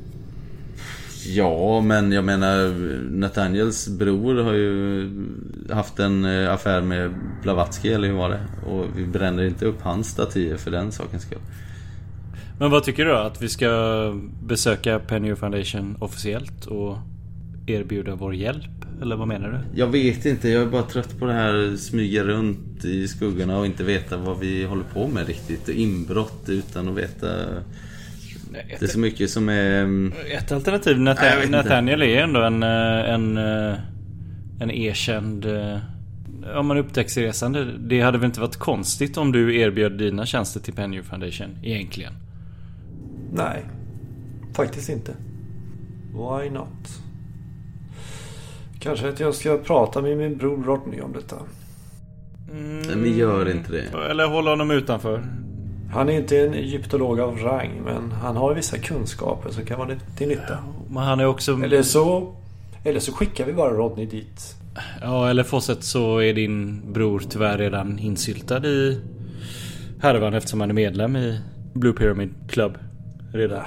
S3: Ja, men jag menar Nathaniels bror har ju haft en affär med Blavatsky, eller hur var det? Och vi bränner inte upp hans statyer för den sakens skull.
S2: Men vad tycker du då? Att vi ska besöka Penny Foundation officiellt och erbjuda vår hjälp? Eller vad menar du?
S3: Jag vet inte, jag är bara trött på det här smyga runt i skuggorna och inte veta vad vi håller på med riktigt. Inbrott utan att veta... Det är så mycket som är...
S2: Ett alternativ, Nathaniel är ändå en erkänd... Om man upptäcktsresande. Det hade väl inte varit konstigt om du erbjöd dina tjänster till Penny Foundation egentligen?
S4: Nej, faktiskt inte. Why not? Kanske att jag ska prata med min bror Rodney om detta.
S3: Men gör inte det.
S2: Eller hålla honom utanför.
S4: Han är inte en egyptolog av rang, men han har vissa kunskaper som kan vara till nytta.
S2: Men han är också...
S4: Eller så skickar vi bara Rodney dit.
S2: Ja, eller Fawcett, så är din bror tyvärr redan insyltad i härvan eftersom han är medlem i Blue Pyramid Club redan.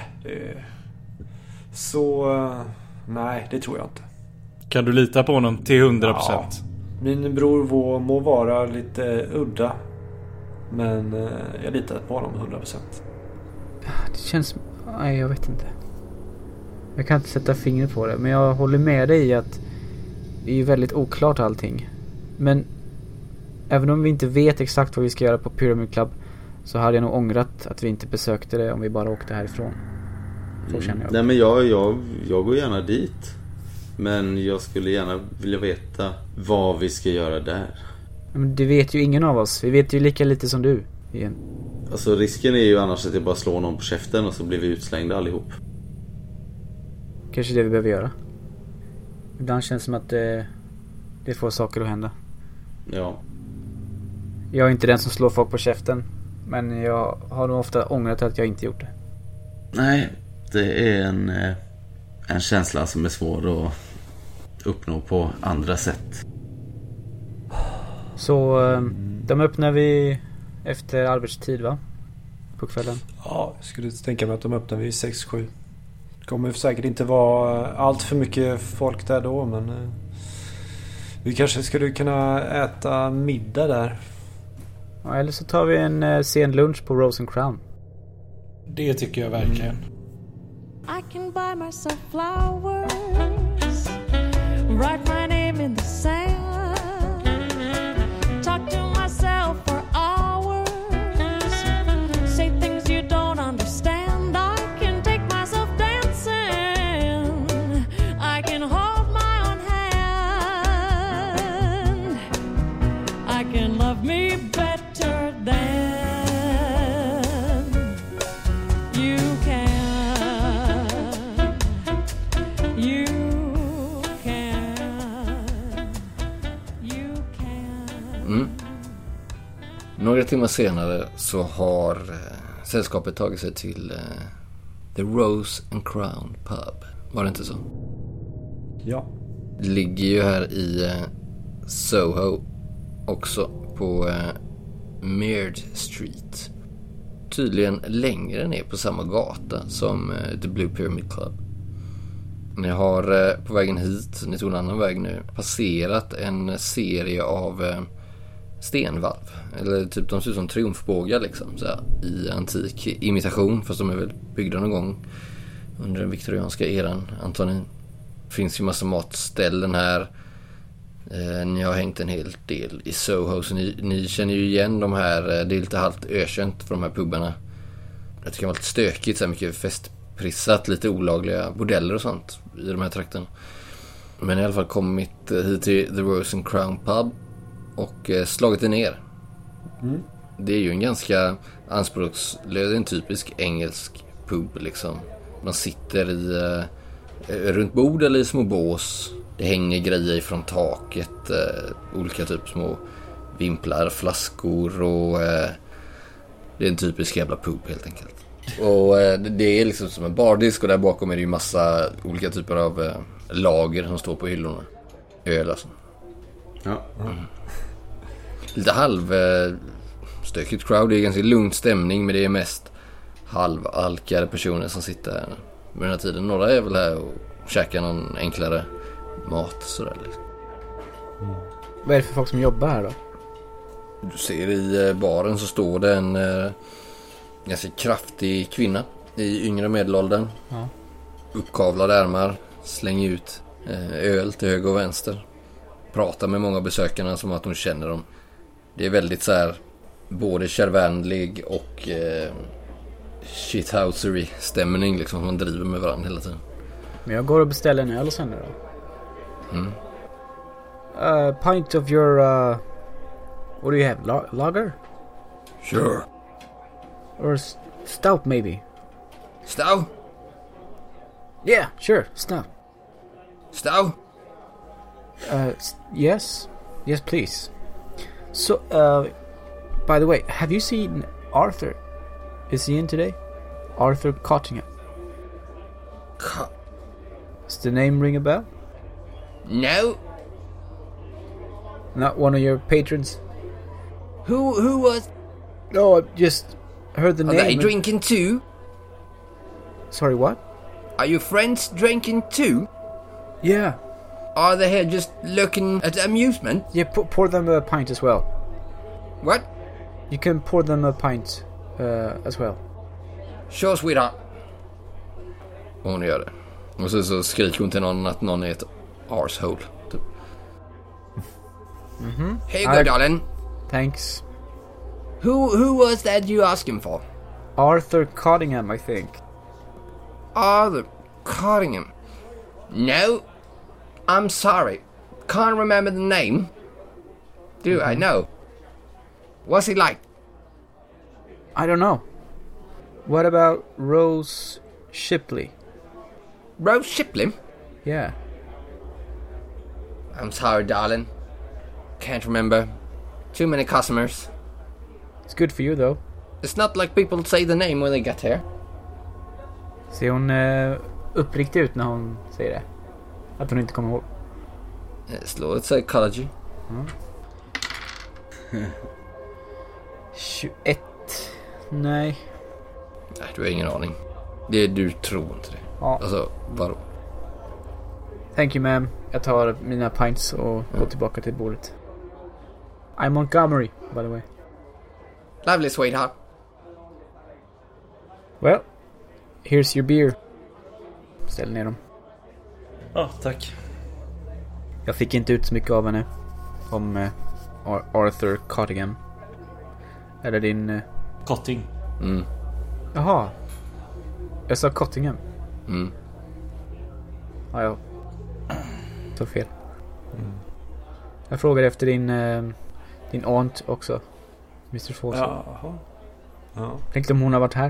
S4: Nej, det tror jag inte.
S2: Kan du lita på honom till 100%?
S4: Ja, min bror må vara lite udda, men jag litar på honom 100%.
S5: Det känns... Nej, jag vet inte. Jag kan inte sätta fingret på det, men jag håller med dig i att det är ju väldigt oklart allting. Men även om vi inte vet exakt vad vi ska göra på Pyramid Club, så hade jag nog ångrat att vi inte besökte det om vi bara åkte härifrån. Så känner jag.
S3: Nej, men jag går gärna dit. Men jag skulle gärna vilja veta vad vi ska göra där.
S5: Men det vet ju ingen av oss. Vi vet ju lika lite som du igen.
S3: Alltså risken är ju annars att jag bara slår någon på käften och så blir vi utslängda allihop.
S5: Kanske det vi behöver göra. Ibland känns det som att det får saker att hända.
S3: Ja.
S5: Jag är inte den som slår folk på käften, men jag har nog ofta ångrat att jag inte gjort det.
S3: Nej, det är en känsla som är svår att uppnå på andra sätt.
S5: Så de öppnar vi efter arbetstid, va? På kvällen.
S4: Ja, jag skulle tänka mig att de öppnar vid 6-7. Det kommer säkert inte vara allt för mycket folk där då, men vi kanske skulle kunna äta middag där.
S5: Ja, eller så tar vi en sen lunch på Rose and Crown.
S2: Det tycker jag verkligen.
S7: I can buy myself flowers, write my name in the sand, talk to myself for hours, say things you don't understand. I can take myself dancing, I can hold my own hand, I can love me better than you can.
S1: Några timmar senare så har sällskapet tagit sig till The Rose and Crown pub. Var det inte så?
S4: Ja,
S1: Det ligger ju här i Soho också på Meard Street. Tydligen längre ner på samma gata som The Blue Pyramid Club. Ni har på vägen hit, ni tog en annan väg nu, passerat en serie av stenvalv. Eller typ de ser ut som triumfbågar liksom, så här, i antik imitation, fast de är väl byggda någon gång under den viktorianska eran, antagligen. Det finns ju massa matställen här. Ni har hängt en hel del i Soho, så ni känner ju igen de här. Det är lite halvt ökänt för de här pubbarna. Jag tycker det var lite stökigt, så här mycket festprissat, lite olagliga bordeller och sånt i de här trakten. Men i alla fall kommit hit till The Rose and Crown Pub och slagit det ner. Det är ju en ganska anspråkslös, en typisk engelsk pub liksom. Man sitter i runt bord eller i små bås. Det hänger grejer från taket, olika typ små vimplar, flaskor och det är en typisk jävla pub helt enkelt. Och det är liksom som en bardisk, och där bakom är det ju massa olika typer av lager som står på hyllorna. Öl alltså.
S3: Ja.
S1: Lite stökigt crowd, det är ganska lugn stämning, men det är mest halvalkade personer som sitter här med den här tiden. Några är väl här och käkar någon enklare mat sådär liksom.
S5: Vad är det för folk som jobbar här då?
S1: Du ser i baren så står det en ganska kraftig kvinna i yngre medelåldern.
S5: Ja.
S1: Uppkavlade ärmar, slänger ut öl till höger och vänster. Pratar med många besökarna som att hon känner dem. Det är väldigt så här både kärvänlig och shithousery stämning liksom, man driver med varandra hela tiden.
S5: Men jag går och beställer en öl sen då. Pint of your what do you have? Lager?
S1: Sure.
S5: Or stout maybe?
S1: Stout?
S5: Yeah, sure, stout.
S1: Stout?
S5: Yes, please. So, by the way, have you seen Arthur? Is he in today? Arthur Cottingham. Does the name ring a bell?
S1: No.
S5: Not one of your patrons?
S1: Who was?
S5: No, I just heard the
S1: Are
S5: name.
S1: they drinking too?
S5: Sorry, what?
S1: Are your friends drinking too?
S5: Yeah.
S1: Are they here just looking at amusement?
S5: Yeah, pour them a pint as well.
S1: What?
S5: You can pour them a pint as well.
S1: Sure, sweetheart. Hon gör det. Och så skriker hon till någon att någon är ett arshole. Typ. Here you go, darling.
S5: Thanks.
S1: Who was that you asking for?
S5: Arthur Cottingham, I think.
S1: Arthur Cottingham. No, I'm sorry. Can't remember the name. Do I know? What's he like?
S5: I don't know. What about Rose Shipley?
S1: Rose Shipley?
S5: Yeah.
S1: I'm sorry, darling. Can't remember. Too many customers.
S5: It's good for you though.
S1: It's not like people say the name when they get here.
S5: Ser hon uppriktig ut när hon säger det? Att hon inte kommer ihåg.
S1: Slå ett psychology.
S5: 21. Nej.
S1: Nej, du har ingen aning. Du tror inte det.
S5: Ja.
S1: Alltså, vadå?
S5: Thank you, ma'am. Jag tar mina pints och går tillbaka till bordet. I'm Montgomery, by the way.
S1: Lovely, sweetheart.
S5: Well, here's your beer. Ställ ner dem.
S2: Ja, tack.
S5: Jag fick inte ut så mycket av henne. Om Arthur Cottingham. Eller din...
S2: Cotting.
S5: Jaha. Jag sa Cottingham. Ja. Så fel. Jag frågade efter din aunt också. Mr. Fawcett.
S4: Jaha. Ja.
S5: Tänkte om hon har varit här.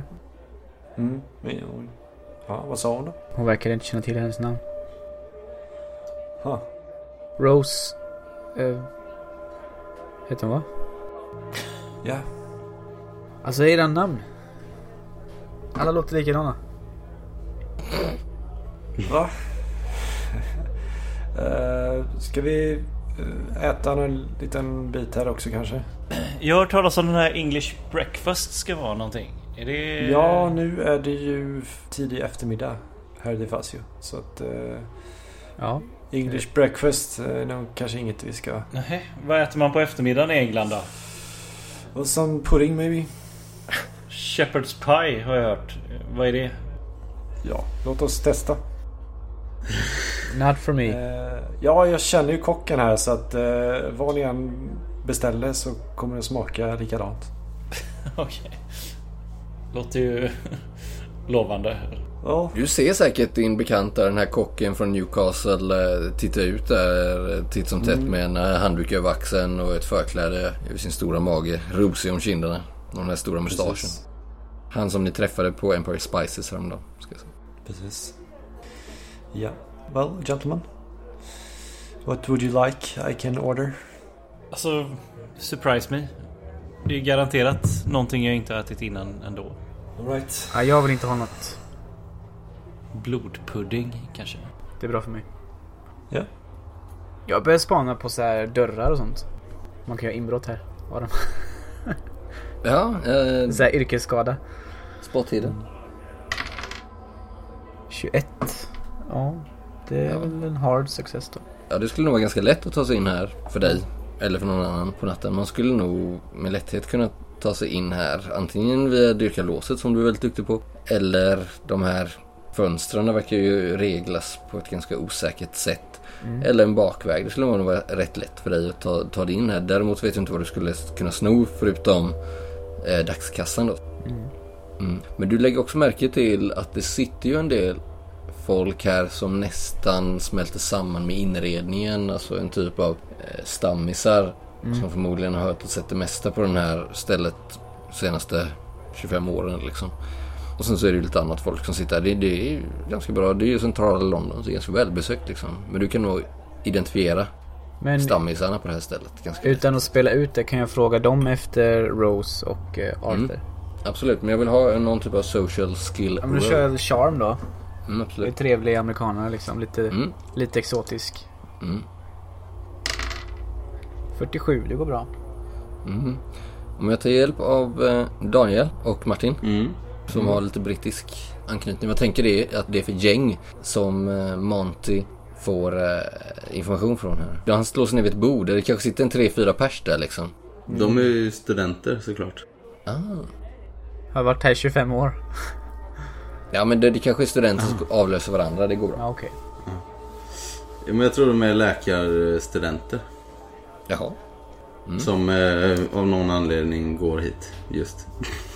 S4: Ja, vad sa hon då?
S5: Hon verkar inte känna till hennes namn.
S4: Ha.
S5: Rose... heter hon va?
S4: Ja.
S5: Alltså era namn. Alla låter likadana.
S4: Va? Ska vi äta en liten bit här också kanske?
S2: Jag har hört talas om den här English breakfast ska vara någonting. Är det...
S4: Ja, nu är det ju tidig eftermiddag här i Fasio. Så att
S5: Ja.
S4: English breakfast är nog kanske inget vi ska...
S2: Nej, vad äter man på eftermiddagen i England då?
S4: Och some pudding maybe?
S2: Shepherd's pie har jag hört. Vad är det?
S4: Ja, låt oss testa.
S5: Not for me.
S4: Ja, jag känner ju kocken här så att vad ni än beställer så kommer det smaka likadant.
S2: Okej. Låter ju lovande.
S4: Ja.
S1: Du ser säkert din bekanta, den här kocken från Newcastle, titta ut där titt som tätt med en handduk över axeln och ett förkläde över sin stora mage, rosig om kinderna och den här stora mustaschen.
S4: Precis.
S1: Han som ni träffade på Empire Spices häromdagen, ska jag säga.
S4: Precis. Ja. Well, gentlemen. What would you like? I can order.
S2: Alltså, surprise me. Det är garanterat någonting jag inte har ätit innan ändå.
S4: All right.
S5: Ja, jag vill inte ha något.
S2: Blodpudding kanske.
S5: Det är bra för mig.
S4: Ja.
S5: Jag börjar spana på så här dörrar och sånt. Man kan göra inbrott här. Har de.
S1: Ja,
S5: Så här yrkesskada.
S1: spottiden.
S5: 21. Ja, det är väl en hard success då.
S1: Ja, det skulle nog vara ganska lätt att ta sig in här för dig eller för någon annan på natten. Man skulle nog med lätthet kunna ta sig in här antingen via dyrkarlåset som du är väldigt duktig på, eller de här fönstren verkar ju reglas på ett ganska osäkert sätt. Eller en bakväg. Det skulle nog vara rätt lätt för dig att ta dig in här. Däremot vet jag inte vad du skulle kunna sno förutom dagskassan då. Men du lägger också märke till att det sitter ju en del folk här som nästan smälter samman med inredningen. Alltså en typ av stammisar som förmodligen har hört och sett det mesta på den här stället de senaste 25 åren liksom. Och sen så är det ju lite annat folk som sitter här. Det är ju ganska bra. Det är ju centrala London, så det är ganska välbesökt liksom. Men du kan nog identifiera stammisarna på det här stället ganska
S5: utan att spela ut det kan jag fråga dem efter Rose och Arthur.
S1: Absolut, men jag vill ha någon typ av social skill.
S5: Ja, men du kör charm då. Det är
S1: Absolut.
S5: trevliga amerikaner liksom. Lite exotisk. 47, det går bra.
S1: Om jag tar hjälp av Daniel och Martin som har lite brittisk anknytning. Vad tänker det att det är för gäng som Monty får information från här? Han slår sig ner vid ett bord där det kanske sitter en 3-4 pers där liksom.
S3: De är ju studenter såklart.
S5: Har varit här i 25 år.
S1: Ja, men det kanske är studenter som avlöser varandra, det går bra.
S5: Ja, okej.
S3: Ja, men jag tror de är läkarstudenter.
S1: Jaha.
S3: Som av någon anledning går hit just.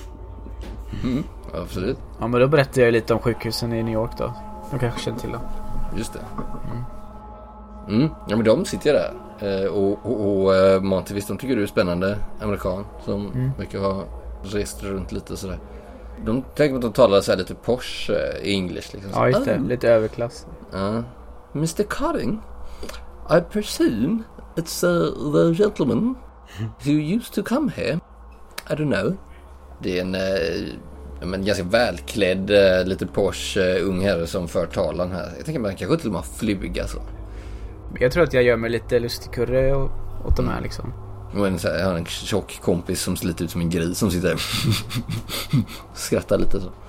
S1: Absolut.
S5: Ja, men då berättar jag lite om sjukhusen i New York då. De kanske känner till det.
S1: Just det. Ja, men de sitter där. Och Monty, visst, de tycker du är spännande amerikan som verkar ha rest runt lite sådär. De tänker att de talar så här lite posh i English liksom.
S5: Ja, just det. Lite överklass.
S1: Mr. Cutting, I presume it's the gentleman who used to come here. I don't know. Det är en ganska välklädd, lite posh ung herre som för talan här. Jag tänker man kanske till och med flyga så.
S5: Jag tror att jag gör mig lite lustigkurre åt de här liksom.
S1: Och jag har en tjock kompis som sliter ut som en gris som sitter skrattar lite så.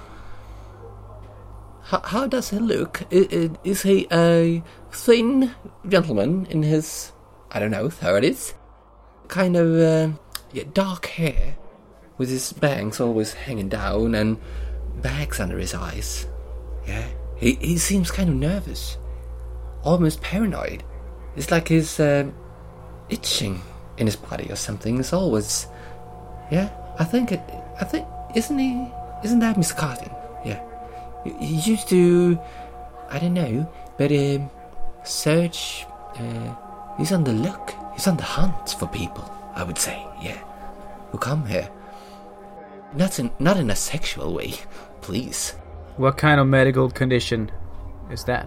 S1: How does he look? Is he a thin gentleman in his, I don't know, 30s? Kind of dark hair with his bangs always hanging down and bags under his eyes. Yeah, he seems kind of nervous, almost paranoid. It's like he's itching in his body or something. It's always, yeah. I think isn't that Miss Carting? Yeah. He used to, I don't know, but search. He's on the look. He's on the hunt for people, I would say. Yeah, who come here. Not in a sexual way, please.
S5: What kind of medical condition is that?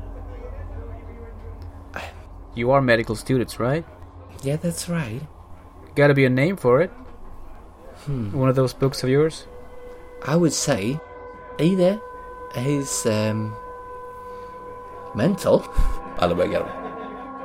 S5: You are medical students, right?
S1: Yeah, that's right.
S5: Gotta be a name for it. One of those books of yours?
S1: I would say either he's mental. Alla börjar garva.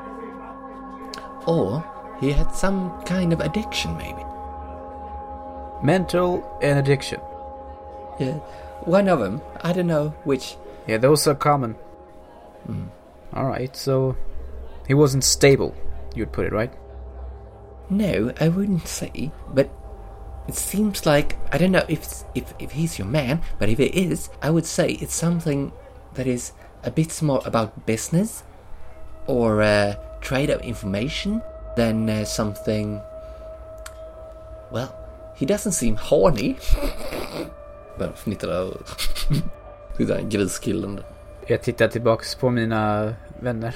S1: Or he had some kind of addiction, maybe.
S5: Mental and addiction.
S1: Yeah, one of them. I don't know which.
S5: Yeah, those are common. Alright, so he wasn't stable, you'd put it, right?
S1: No, I wouldn't say, but it seems like, I don't know if he's your man, but if it is, I would say it's something that is a bit more about business or trade of information than something. Well, he doesn't seem horny. Men fnittrar och det där griskillen.
S5: Jag tittar tillbaks på mina vänner.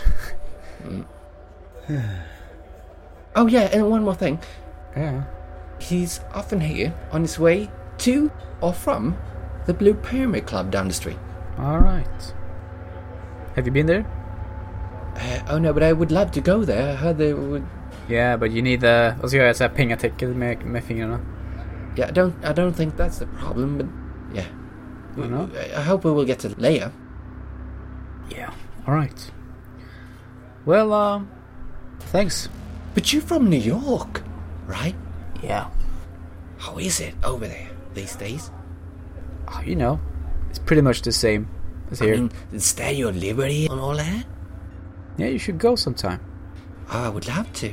S1: Oh yeah, and one more thing.
S5: Yeah.
S1: He's often here on his way to or from the Blue Pyramid Club down the street.
S5: Alright. Have you been there?
S1: Oh no, but I would love to go there. I heard they would.
S5: Yeah, but you need the... Och så gör jag så här pengatecken med fingrarna.
S1: Yeah, I don't think that's the problem, but yeah.
S5: I know.
S1: I hope we will get to Leia.
S5: Yeah. Alright. Well, thanks.
S1: But you're from New York, right?
S5: Yeah.
S1: How is it over there these days?
S5: Oh, you know, it's pretty much the same as here.
S1: I mean, the Statue of Liberty and all that?
S5: Yeah, you should go sometime.
S1: Oh, I would love to.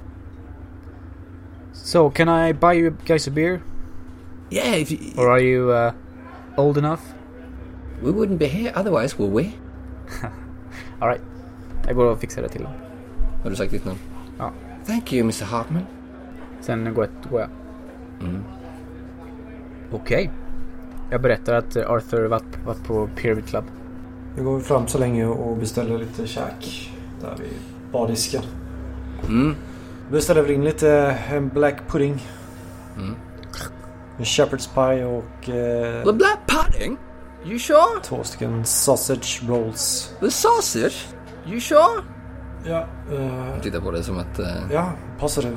S5: So, can I buy you guys a beer?
S1: Yeah, if you,
S5: Or are you old enough?
S1: we wouldn't be here otherwise, would we?
S5: Alright. Jag går och fixar det till dem.
S1: Har du sagt ditt namn?
S5: Ja.
S1: Thank you, Mr. Hartman.
S5: Sen går jag. Okej. Jag berättar att Arthur varit på Pyramid Club.
S4: Vi går fram så länge och beställer lite käk där vid bardisken. Vi beställer väl in lite en black pudding. En shepherd's pie och
S1: The black pudding? You sure?
S4: 2 stycken sausage rolls.
S1: The sausage? You sure?
S4: Ja.
S1: Jag tittar på det som att...
S4: Ja, positive.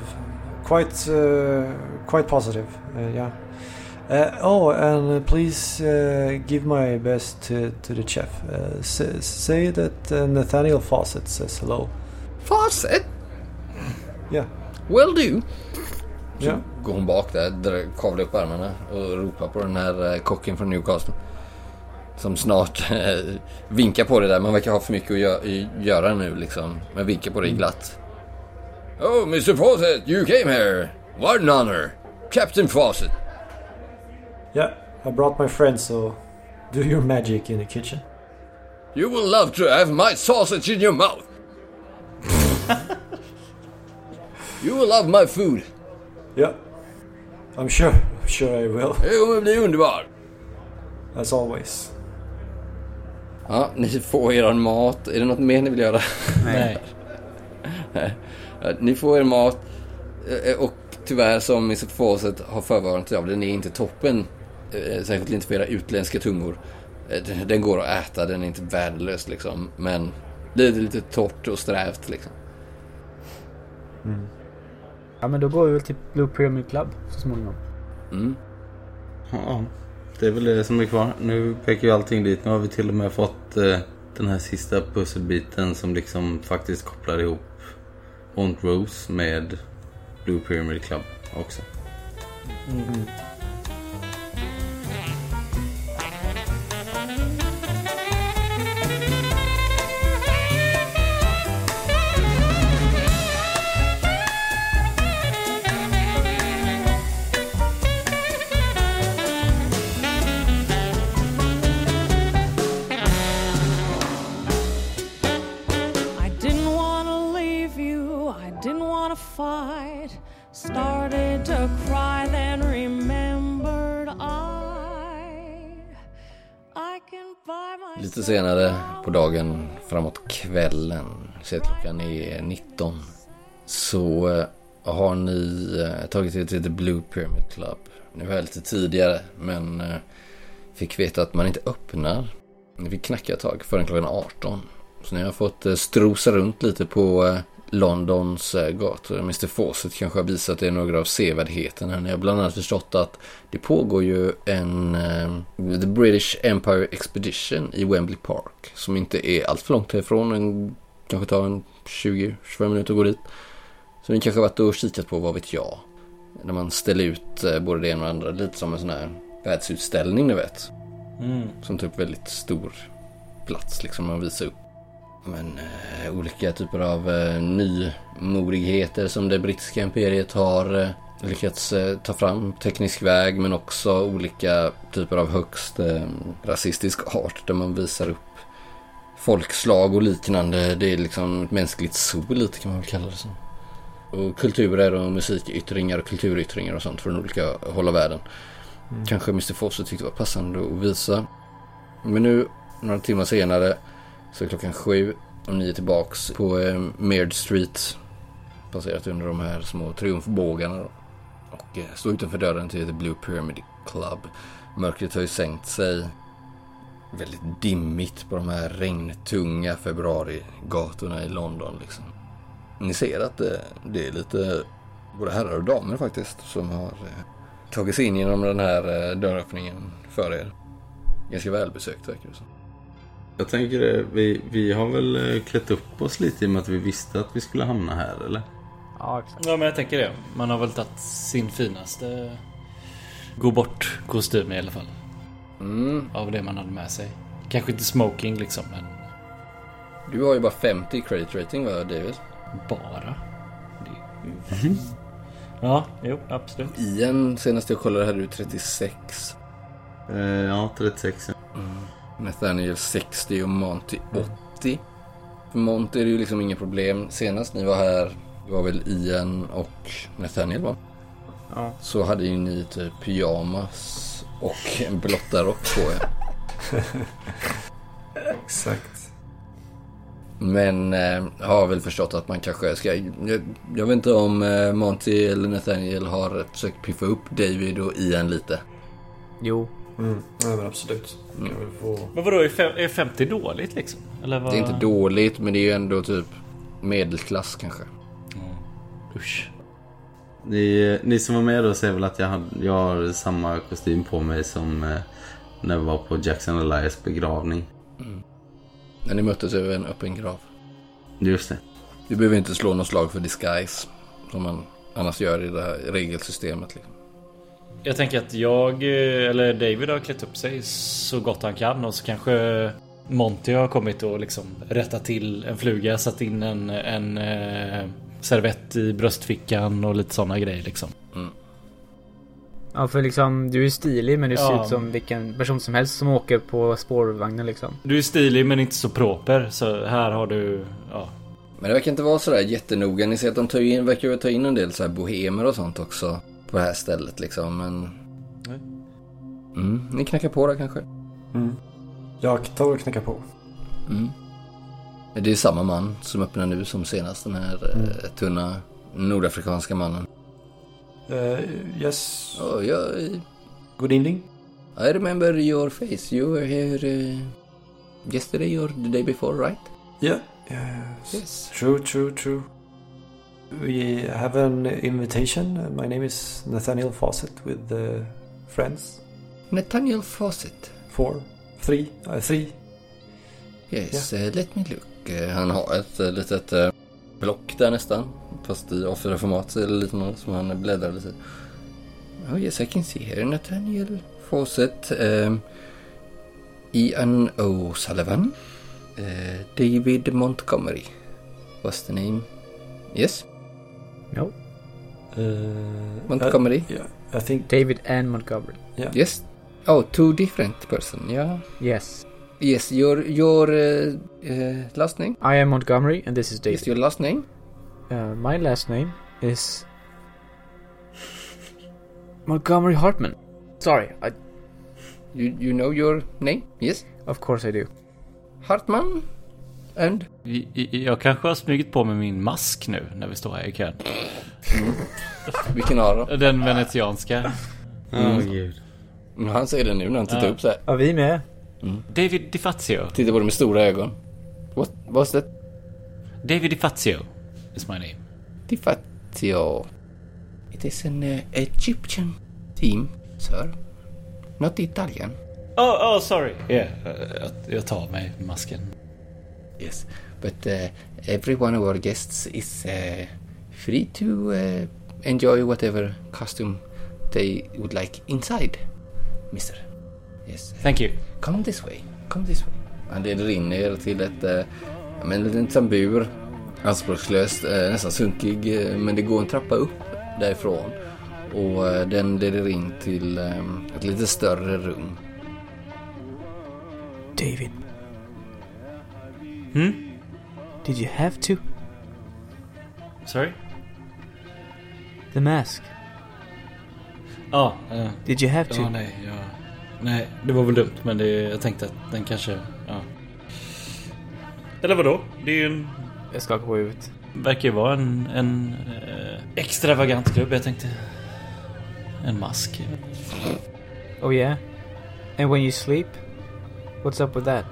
S4: Quite positive. Yeah. And please give my best to the chef. Say that Nathaniel Fawcett says hello.
S1: Fawcett?
S4: Yeah.
S1: Will do. Så
S4: Ja.
S1: går hon bak där, kavlar upp armarna och ropar på den här kocken från Newcastle. Som snart vinkar på det där. Man verkar ha för mycket att göra nu liksom. Men vinkar på det glatt. Oh, Mr. Fawcett, you came here. What an honor. Captain Fawcett.
S4: Yeah, I brought my friend, so do your magic in the kitchen.
S1: You will love to have my sausage in your mouth. You will love my food.
S4: Yeah, I'm sure I will.
S1: Det kommer bli underbart.
S4: As always.
S1: Ja, ni får er mat. Är det något mer ni vill göra?
S2: Nej.
S1: Ni får er mat. Och tyvärr, som Mr. Fawcett har förvarnat av, den är inte toppen. Särskilt inte för era utländska tungor. Den går att äta, den är inte värdelös liksom. Men det är lite torrt och strävt liksom.
S5: Ja, men då går vi väl till Blue Pyramid Club så småningom.
S3: Ja, det är väl det som är kvar. Nu pekar ju allting dit. Nu har vi till och med fått den här sista pusselbiten som liksom faktiskt kopplar ihop Aunt Rose med Blue Pyramid Club också.
S7: I didn't want to leave you, I didn't want to fight. Started to cry, then remembered I can buy my
S1: Lite senare på dagen, framåt kvällen, så klockan är 19, så har ni tagit er till The Blue Pyramid Club. Nu var jag lite tidigare, men fick veta att man inte öppnar. Ni fick knacka ett tag förrän klockan 18. Så ni har fått strosa runt lite på Londons gator. Mr. Fawcett kanske har visat er några av sevärdheterna. Ni har bland annat förstått att det pågår ju en The British Empire Expedition i Wembley Park, som inte är allt för långt härifrån. Kanske tar en 20-25 minuter att gå dit. Så ni kanske har varit och kikat på, vad vet jag. När man ställer ut både det ena och det andra. Lite som en sån här världsutställning, ni vet. Som typ väldigt stor plats liksom man visar upp. Men olika typer av nymodigheter som det brittiska imperiet har lyckats ta fram. Teknisk väg, men också olika typer av högst rasistisk art där man visar upp folkslag och liknande. Det är liksom ett mänskligt zoo lite, kan man väl kalla det så. Och kulturer och musikyttringar och kulturyttringar och sånt från olika håll av världen. Kanske Mr. Fawcett tyckte det var passande att visa. Men nu, några timmar senare, så är klockan 7 och ni är tillbaks på Meard Street. Passerat under de här små triumfbågarna då. Och står utanför dörren till The Blue Pyramid Club. Mörkret har ju sänkt sig. Väldigt dimmigt på de här regntunga februarigatorna i London liksom. Ni ser att det är lite både herrar och damer faktiskt som har tagit sig in genom den här dörröppningen för er. Ganska välbesökt verkar det som.
S3: Jag tänker vi har väl klätt upp oss lite i och med att vi visste att vi skulle hamna här, eller?
S5: Ja, exakt.
S2: Ja, men jag tänker det. Man har väl tagit sin finaste gå bort kostym i alla fall. Av det man hade med sig. Kanske inte smoking liksom, men...
S1: Du har ju bara 50 credit rating, va, David?
S2: Bara? Ja, jo, absolut.
S1: Ian, senast jag kollade hade du 36.
S3: Ja, 36.
S1: Nathaniel 60 och Monty 80. För Monty är det ju liksom inga problem. Senast ni var här var väl Ian och Nathaniel, va?
S5: Ja.
S1: Så hade ju ni typ pyjamas och en blottarock på er.
S4: Exakt.
S1: Men har väl förstått att man kanske ska... Jag vet inte om Monty eller Nathaniel har försökt piffa upp David och Ian lite.
S5: Jo.
S4: Ja, men absolut. Kan väl få...
S2: Men vadå, är 50 dåligt liksom? Eller vad?
S1: Det är inte dåligt, men det är ju ändå typ medelklass kanske.
S2: Usch.
S3: Ni som var med då säger väl att jag har samma kostym på mig som när vi var på Jackson Elias begravning.
S1: När ni möttes över en öppen grav.
S3: Just det.
S1: Vi behöver inte slå någon slag för disguise som man annars gör i det här regelsystemet liksom.
S2: Jag tänker att eller David har klätt upp sig så gott han kan, och så kanske Monty har kommit och liksom rättat till en fluga, satt in en servett i bröstfickan och lite sådana grejer liksom.
S5: Ja, för liksom du är stilig, men du ser ut som vilken person som helst som åker på spårvagnen liksom.
S2: Du är stilig men inte så proper, så här har du, ja.
S1: Men det verkar inte vara sådär jättenoga. Ni ser att de verkar ta in en del så här bohemer och sånt också på det här stället liksom, men... Ni knackar på där kanske.
S4: Jag tar och knackar på.
S1: Det är samma man som öppnar nu som senast, den här tunna nordafrikanska mannen.
S4: Yes.
S1: Oh, yeah.
S4: Good evening.
S1: I remember your face. You were here yesterday or the day before, right?
S4: Yeah.
S1: Yes.
S4: True. We have an invitation. My name is Nathaniel Fawcett with friends.
S1: Nathaniel Fawcett.
S4: 3.
S1: Yes, let me look. Han har ett litet block där nästan, fast i A4-format eller liknande som han bläddrar lite. Oh yes, I can see here. Nathaniel Fawcett, Ian O'Sullivan, David Montgomery. What's the name? Yes?
S5: No.
S1: Montgomery?
S4: Yeah, I think...
S5: David and Montgomery.
S4: Yeah.
S1: Yes. Oh, two different person, yeah.
S5: Yes.
S1: Yes, your last name?
S5: I am Montgomery and this is David.
S1: Yes, your last name?
S5: My last name is Montgomery Hartman. Sorry,
S1: You know your name? Yes?
S5: of course I do.
S1: Hartman? And?
S2: Jag kanske har smugit på med min mask nu när vi står här i kön.
S1: Vilken av dem?
S2: Den venetianska.
S3: Gud.
S1: Han säger det nu när han tittar upp så här.
S5: Ja, vi med.
S2: David DiFazio.
S1: Tittar på det med stora ögon. What's that?
S2: David DiFazio is my name.
S1: DiFazio. It is an Egyptian theme, sir. Not Italian.
S2: Oh, sorry. Yeah, jag tar mig masken.
S1: Yes, but every one of our guests is free to enjoy whatever costume they would like inside, mister. Yes.
S2: Thank you.
S1: Come this way. Han leder in er till ett en liten tambur. Anspråkslöst, nästan sunkig, men det går en trappa upp därifrån. Och den leder in till ett lite större rum.
S5: David. Did you have to?
S2: Sorry?
S5: The mask.
S2: Ja.
S5: Did you have to?
S2: Ja, nej, det var väl dumt, men jag tänkte att den kanske... Ja. Eller vadå? Det är ju en...
S5: Jag skakar på huvudet.
S2: Verkar ju vara en extravagant klubb, jag tänkte. En mask.
S5: Oh yeah? And when you sleep? What's up with that?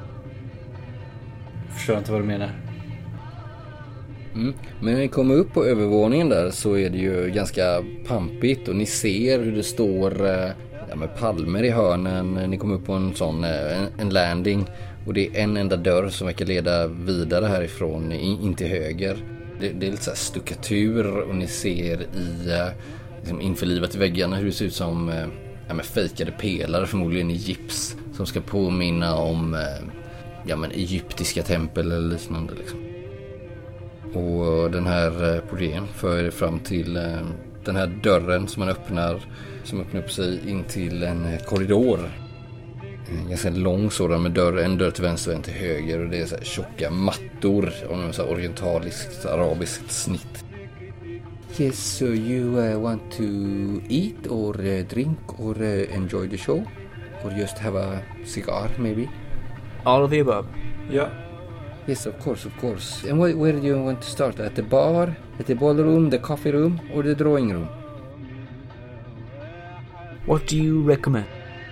S2: Förstår inte vad du menar.
S1: Men när ni kommer upp på övervåningen där så är det ju ganska pampigt och ni ser hur det står med palmer i hörnen. Ni kommer upp på en sån en landing och det är en enda dörr som verkar leda vidare härifrån in till höger. Det är lite så här stuckatur och ni ser liksom införlivat i väggarna hur det ser ut som fejkade pelare, förmodligen i gips, som ska påminna om egyptiska tempel eller liknande liksom. Och den här portieren för fram till den här dörren som öppnar upp sig in till en korridor. En ganska lång sådan med en dörr till vänster och en till höger, och det är så här tjocka mattor av så här orientaliskt arabiskt snitt. Yes, so you want to eat or drink or enjoy the show or just have a cigar maybe?
S5: All of the above.
S4: Ja.
S1: Yes, of course. And where do you want to start? At the bar, at the ballroom, the coffee room, or the drawing room?
S5: What do you recommend?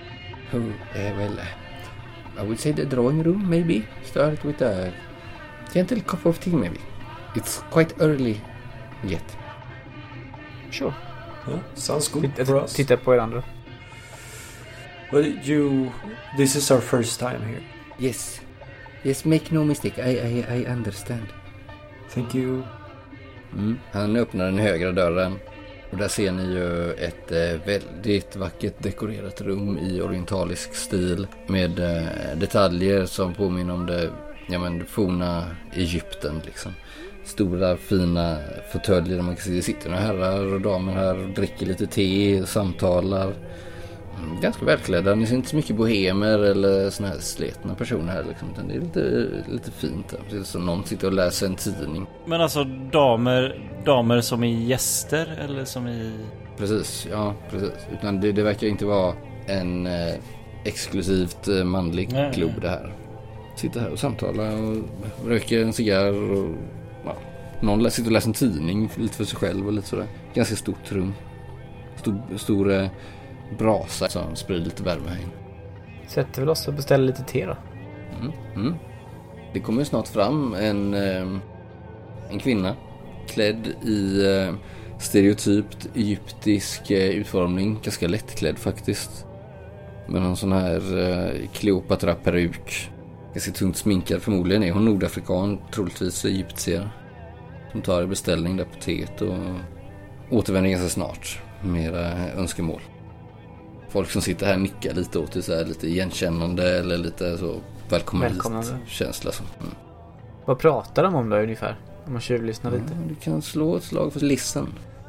S1: I would say the drawing room, maybe. Start with a gentle cup of tea, maybe. It's quite early yet.
S5: Sure.
S4: Yeah, sounds good for us.
S5: Titta på er andra.
S4: Well, this is our first time here.
S1: Yes, make no mistake. I understand.
S4: Thank you.
S1: Han öppnar den högra dörren och där ser ni ju ett väldigt vackert dekorerat rum i orientalisk stil med detaljer som påminner om det forna Egypten liksom. Stora fina fåtöljer där man kan se sitter några herrar och damer här och dricker lite te och samtalar. Ganska välklädda. Ni ser inte så mycket bohemer eller såna här sletna personer här liksom, utan det är lite fint där. Precis som någon sitter och läser en tidning.
S2: Men alltså damer som är gäster eller som i...
S1: Precis. Utan det verkar inte vara en exklusivt manlig klubb det här. Sitter här och samtalar och röker en cigarr och någon sitter och läser en tidning lite för sig själv och lite sådär. Ganska stort rum. Stor brasa som sprider lite värme här in.
S5: Sätter väl oss och beställer lite te då.
S1: Det kommer snart fram en kvinna klädd i stereotypt egyptisk utformning, ganska lättklädd faktiskt, med någon sån här Kleopatra-peruk, ganska tungt sminkad. Förmodligen är hon nordafrikan, troligtvis egyptier, som tar beställning där på teet och återvänder ganska snart med era önskemål. Folk som sitter här nickar lite åt det, så här lite igenkännande eller lite så välkomnande känsla.
S5: Vad pratar de om då ungefär? Om man tjuvlyssnar lite.
S1: Du kan slå ett slag för listen.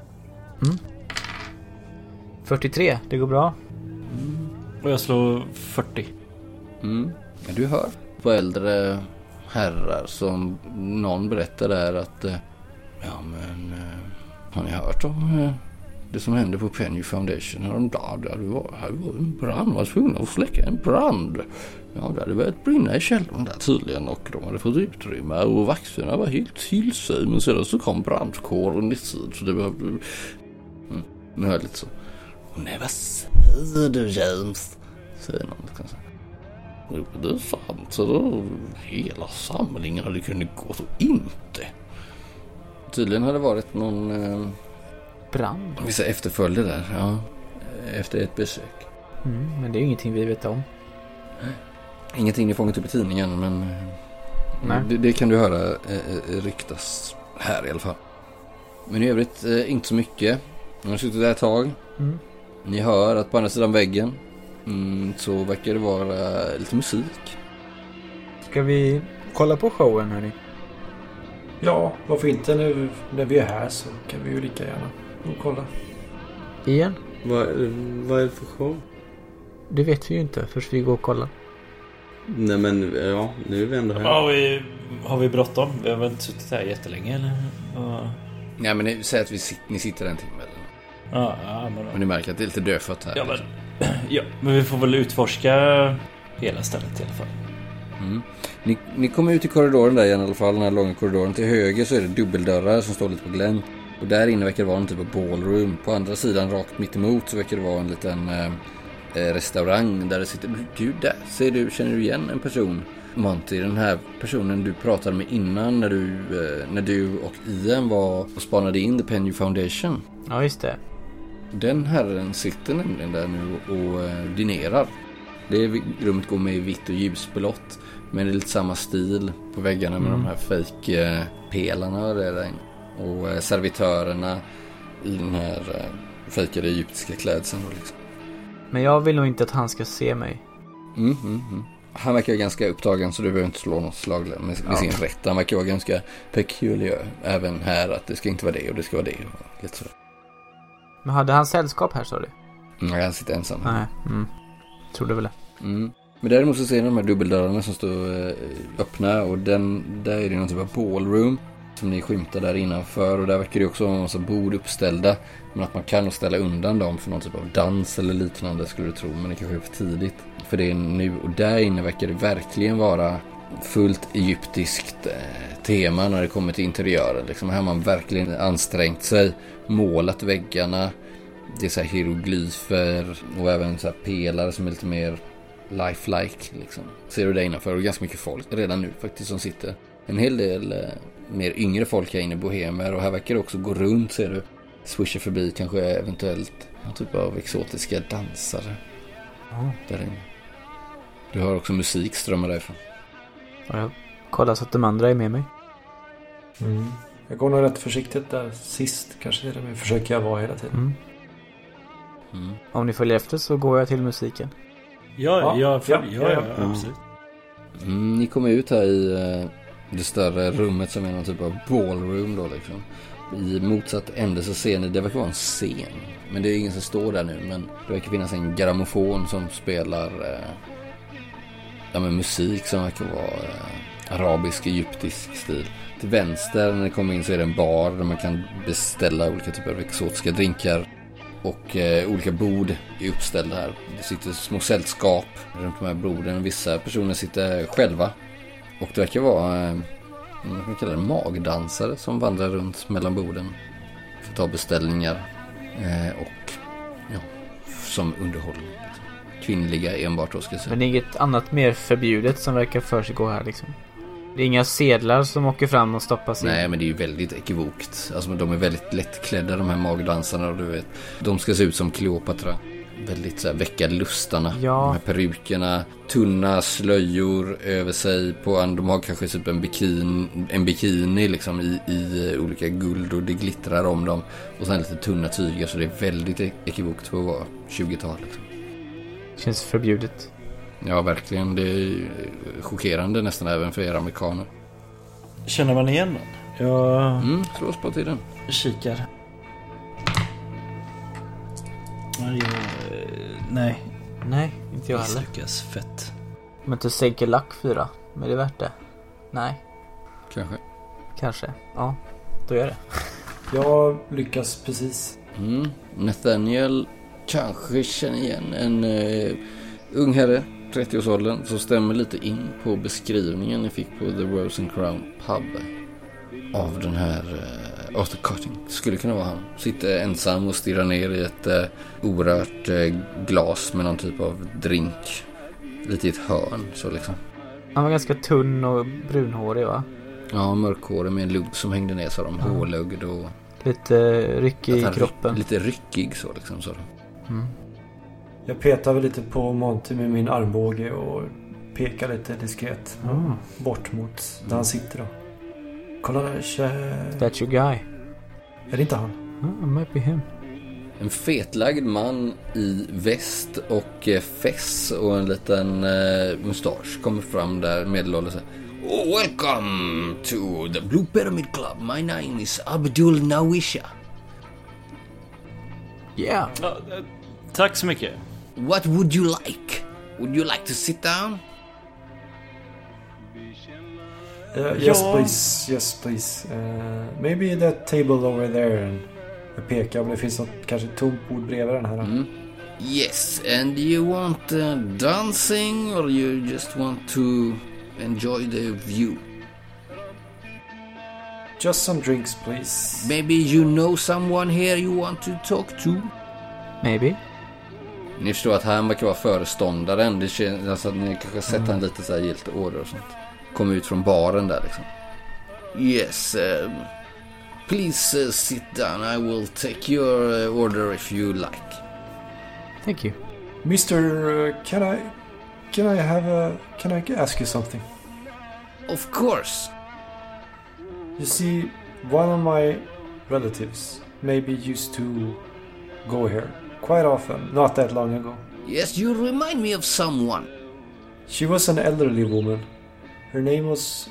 S5: 43, det går bra.
S2: Och jag slår 40.
S1: Du hör på äldre herrar som någon berättar där att har ni hört om det som hände på Penny Foundation häromdagen? Det var en brand, var tvungna att släcka en brand. Ja, det hade börjat brinna i källaren där tydligen, och de hade fått utrymme och vakterna var helt till sig, men sedan så kom brandkåren i tid, så det behövde... Nu hör jag lite så. Nej, vad säger du, James? Säger någon kanske. Jo, det är sant, så då hela samlingen hade kunnat gå så inte. Tydligen hade det varit någon...
S5: brand?
S1: Vissa efterföljder där, ja. Efter ett besök.
S5: Men det är ju ingenting vi vet om.
S1: Ingenting ni fångat upp i tidningen, men det kan du höra ryktas här i alla fall. Men i övrigt inte så mycket. Jag har suttit där ett tag. Ni hör att på andra sidan väggen så verkar det vara lite musik.
S5: Ska vi kolla på showen, hörni?
S4: Ja, varför inte nu när vi är här så kan vi ju lika gärna kolla.
S5: Igen?
S3: Vad är det för show?
S5: Det vet vi ju inte först vi går och kollar.
S3: Nej men ja, nu är vi ändå här.
S2: Har vi bråttom? Vi har väl inte suttit här jättelänge eller?
S1: Nej men säg att ni sitter en timme eller?
S2: Ja, men...
S1: Och ni märker att det är lite dödfött här.
S2: Men vi får väl utforska hela stället i alla fall.
S1: Ni kommer ut i korridoren där i alla fall, den här långa korridoren. Till höger så är det dubbeldörrar som står lite på glänt. Och där inne verkar det vara en typ av ballroom. På andra sidan rakt mitt emot så verkar det vara en liten restaurang där det sitter... Gud, där ser du, känner du igen en person? Monty, den här personen du pratade med innan när du och Ian var och spanade in The Penny Foundation.
S5: Ja, just det.
S1: Den herren sitter nämligen där nu och dinerar. Det rummet går med vitt och ljusblått. Men det är lite samma stil på väggarna med de här fake-pelarna och det där inne. Och servitörerna i den här fejkade egyptiska klädseln liksom.
S5: Men jag vill nog inte att han ska se mig.
S1: Han verkar ganska upptagen så du behöver inte slå något slag med sin rätt. Han verkar vara ganska peculiar även här, att det ska inte vara det och det ska vara det och lite så.
S5: Men hade han sällskap här, sa du?
S1: Nej, han sitter ensam.
S5: Nej, trodde väl det.
S1: Men däremot så ser ni de här dubbeldörrarna som står öppna och där är det någon typ av ballroom som ni skymtar där innanför, och där verkar det också vara en massa bord uppställda, men att man kan ställa undan dem för någon typ av dans eller liknande skulle du tro, men det kanske är för tidigt för det är nu. Och där inne verkar det verkligen vara fullt egyptiskt tema när det kommer till interiören liksom. Här har man verkligen ansträngt sig, målat väggarna, det är så här hieroglyfer och även så här pelare som är lite mer lifelike liksom. Ser du där innanför, och ganska mycket folk redan nu faktiskt som sitter. En hel del mer yngre folk här inne, bohemer, och här verkar det också gå runt, ser du. Swisher förbi kanske eventuellt någon typ av exotiska dansare där inne. Du har också musik strömmar därifrån.
S5: Ja, jag kollar så att de andra är med mig.
S4: Jag går nog rätt försiktigt där sist, kanske det men försöker jag vara hela tiden.
S5: Om ni följer efter så går jag till musiken.
S2: Ja, absolut.
S1: Ni kommer ut här i det större rummet som är någon typ av ballroom då liksom. I motsatt ände så ser ni, det verkar vara en scen. Men det är ingen som står där nu, men det verkar finnas en grammofon som spelar musik som verkar vara arabisk, egyptisk stil. Till vänster när ni kommer in så är det en bar där man kan beställa olika typer av exotiska drinkar. Och olika bord är uppställda här. Det sitter små sällskap runt de här borden. Vissa personer sitter själva. Och det verkar vara man kan kalla det magdansare som vandrar runt mellan borden för att ta beställningar och som underhållning. Kvinnliga enbart då, ska jag säga.
S5: Men det är inget annat mer förbjudet som verkar försiggå här liksom. Det är inga sedlar som åker fram och stoppas in.
S1: Nej, men det är ju väldigt ekivokt. Alltså de är väldigt lättklädda, de här magdansarna, och du vet. De ska se ut som Kleopatra. Väldigt så här veckad lustarna.
S5: Ja.
S1: De här perukerna, tunna slöjor över sig på de har kanske typ en bikini liksom i olika guld, och det glittrar om dem. Och sen lite tunna tyger, så det är väldigt ekivokt för att vara 20-tal liksom.
S5: Känns förbjudet.
S1: Ja, verkligen. Det är chockerande nästan även för er amerikaner.
S2: Känner man igen den? Jag
S1: slå oss på tiden.
S2: kikar. Nej.
S5: Nej, inte jag heller.
S2: Misslyckas fett.
S5: Men inte sänker lack 4. Men det är värt det. Nej. Kanske. Ja, då gör det.
S4: Jag lyckas precis.
S1: Nathaniel kanske känner igen en ung herre, 30-årsåldern, som stämmer lite in på beskrivningen ni fick på The Rose and Crown pub av den här Arthur Cutting. Skulle kunna vara han. Sitter ensam och stirrar ner i ett orört glas med någon typ av drink. Lite i ett hörn så liksom.
S5: Han var ganska tunn och brunhårig, va?
S1: Ja, mörkhårig med en lugg som hängde ner, så de hålögd och
S5: lite ryckig i kroppen.
S1: Lite ryckig så liksom, så.
S4: Jag petar väl lite på Monty med min armbåge och pekar lite diskret bort mot där han sitter då. Kolla där,
S5: That's your guy.
S4: Är det inte han?
S5: It might be him.
S1: En fetlagd man i väst och fess och en liten mustasch kommer fram där medelålders. Oh, welcome to the Blue Pyramid Club. My name is Abdul Nawisha.
S5: Yeah.
S2: Tack så mycket.
S1: What would you like? Would you like to sit down?
S4: Yes, please. Yes, please. Maybe that table over there. And jag pekar om det finns något kanske tomt bord bredvid den här.
S1: Yes, and you want dancing or you just want to enjoy the view?
S4: Just some drinks, please.
S1: Maybe you know someone here you want to talk to?
S5: Maybe.
S1: Ni förstår att han verkar vara föreståndaren. Det känns alltså att ni kanske sett han lite så här gilt order och sånt. Kom ut från baren där liksom. Yes, please sit down. I will take your order if you like.
S5: Thank you.
S4: Mr. Can I ask you something?
S1: Of course.
S4: You see, one of my relatives maybe used to go here quite often, not that long ago.
S1: Yes, you remind me of someone.
S4: She was an elderly woman. Her name was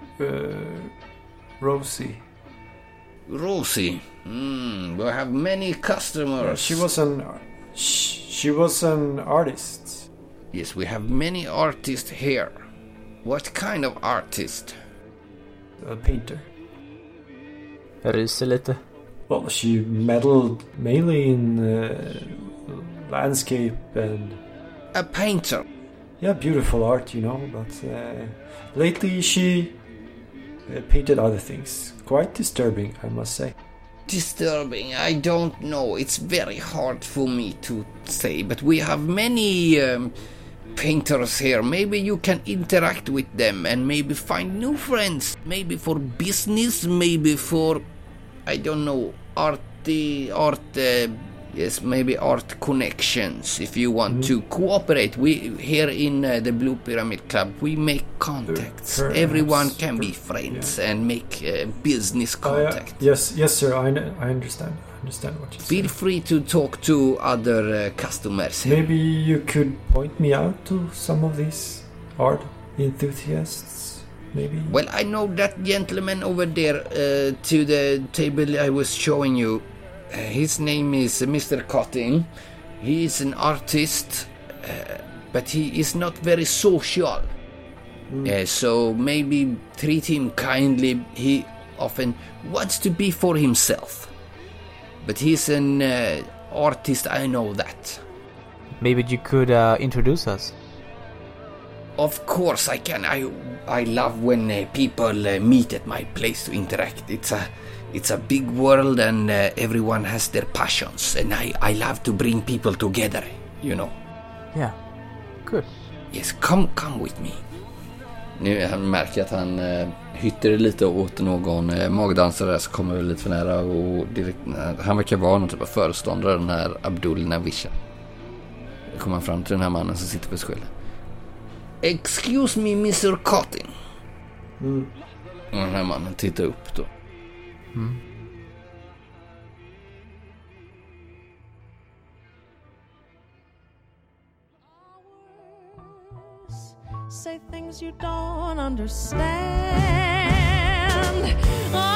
S4: Rosie.
S1: Rosie. We have many customers.
S4: She was an artist.
S1: Yes, we have many artists here. What kind of artist?
S4: A painter.
S5: Jag ryser lite.
S4: Well, she meddled mainly in landscape and...
S1: A painter.
S4: Yeah, beautiful art, you know, but lately she painted other things. Quite disturbing, I must say.
S1: Disturbing, I don't know. It's very hard for me to say, but we have many painters here. Maybe you can interact with them and maybe find new friends. Maybe for business, maybe for, I don't know, yes, maybe art connections. If you want to cooperate, we here in the Blue Pyramid Club, we make contacts. Everyone can be friends and make business contact.
S4: Yes, sir. I understand. I understand what you say.
S1: Feel free to talk to other customers.
S4: Maybe you could point me out to some of these art enthusiasts. Maybe.
S1: Well, I know that gentleman over there to the table I was showing you. His name is Mr. Cotting. He is an artist, but he is not very social. So maybe treat him kindly. He often wants to be for himself. But he's an artist, I know that.
S5: Maybe you could introduce us.
S1: Of course I can. I love when people meet at my place to interact. It's a big world and everyone has their passions. And I love to bring people together, you know.
S5: Yeah, good.
S1: Yes, come with me. Nu han märker att han hytter lite åt någon magdansare där, så kommer vi lite för nära och direkt, han verkar vara någon typ av föreståndare, den här Abdul Nawisha. Då kommer han fram till den här mannen som sitter på skölden. Excuse me, Mr. Cotting. Och den här mannen tittar upp då.
S7: Say things you don't understand.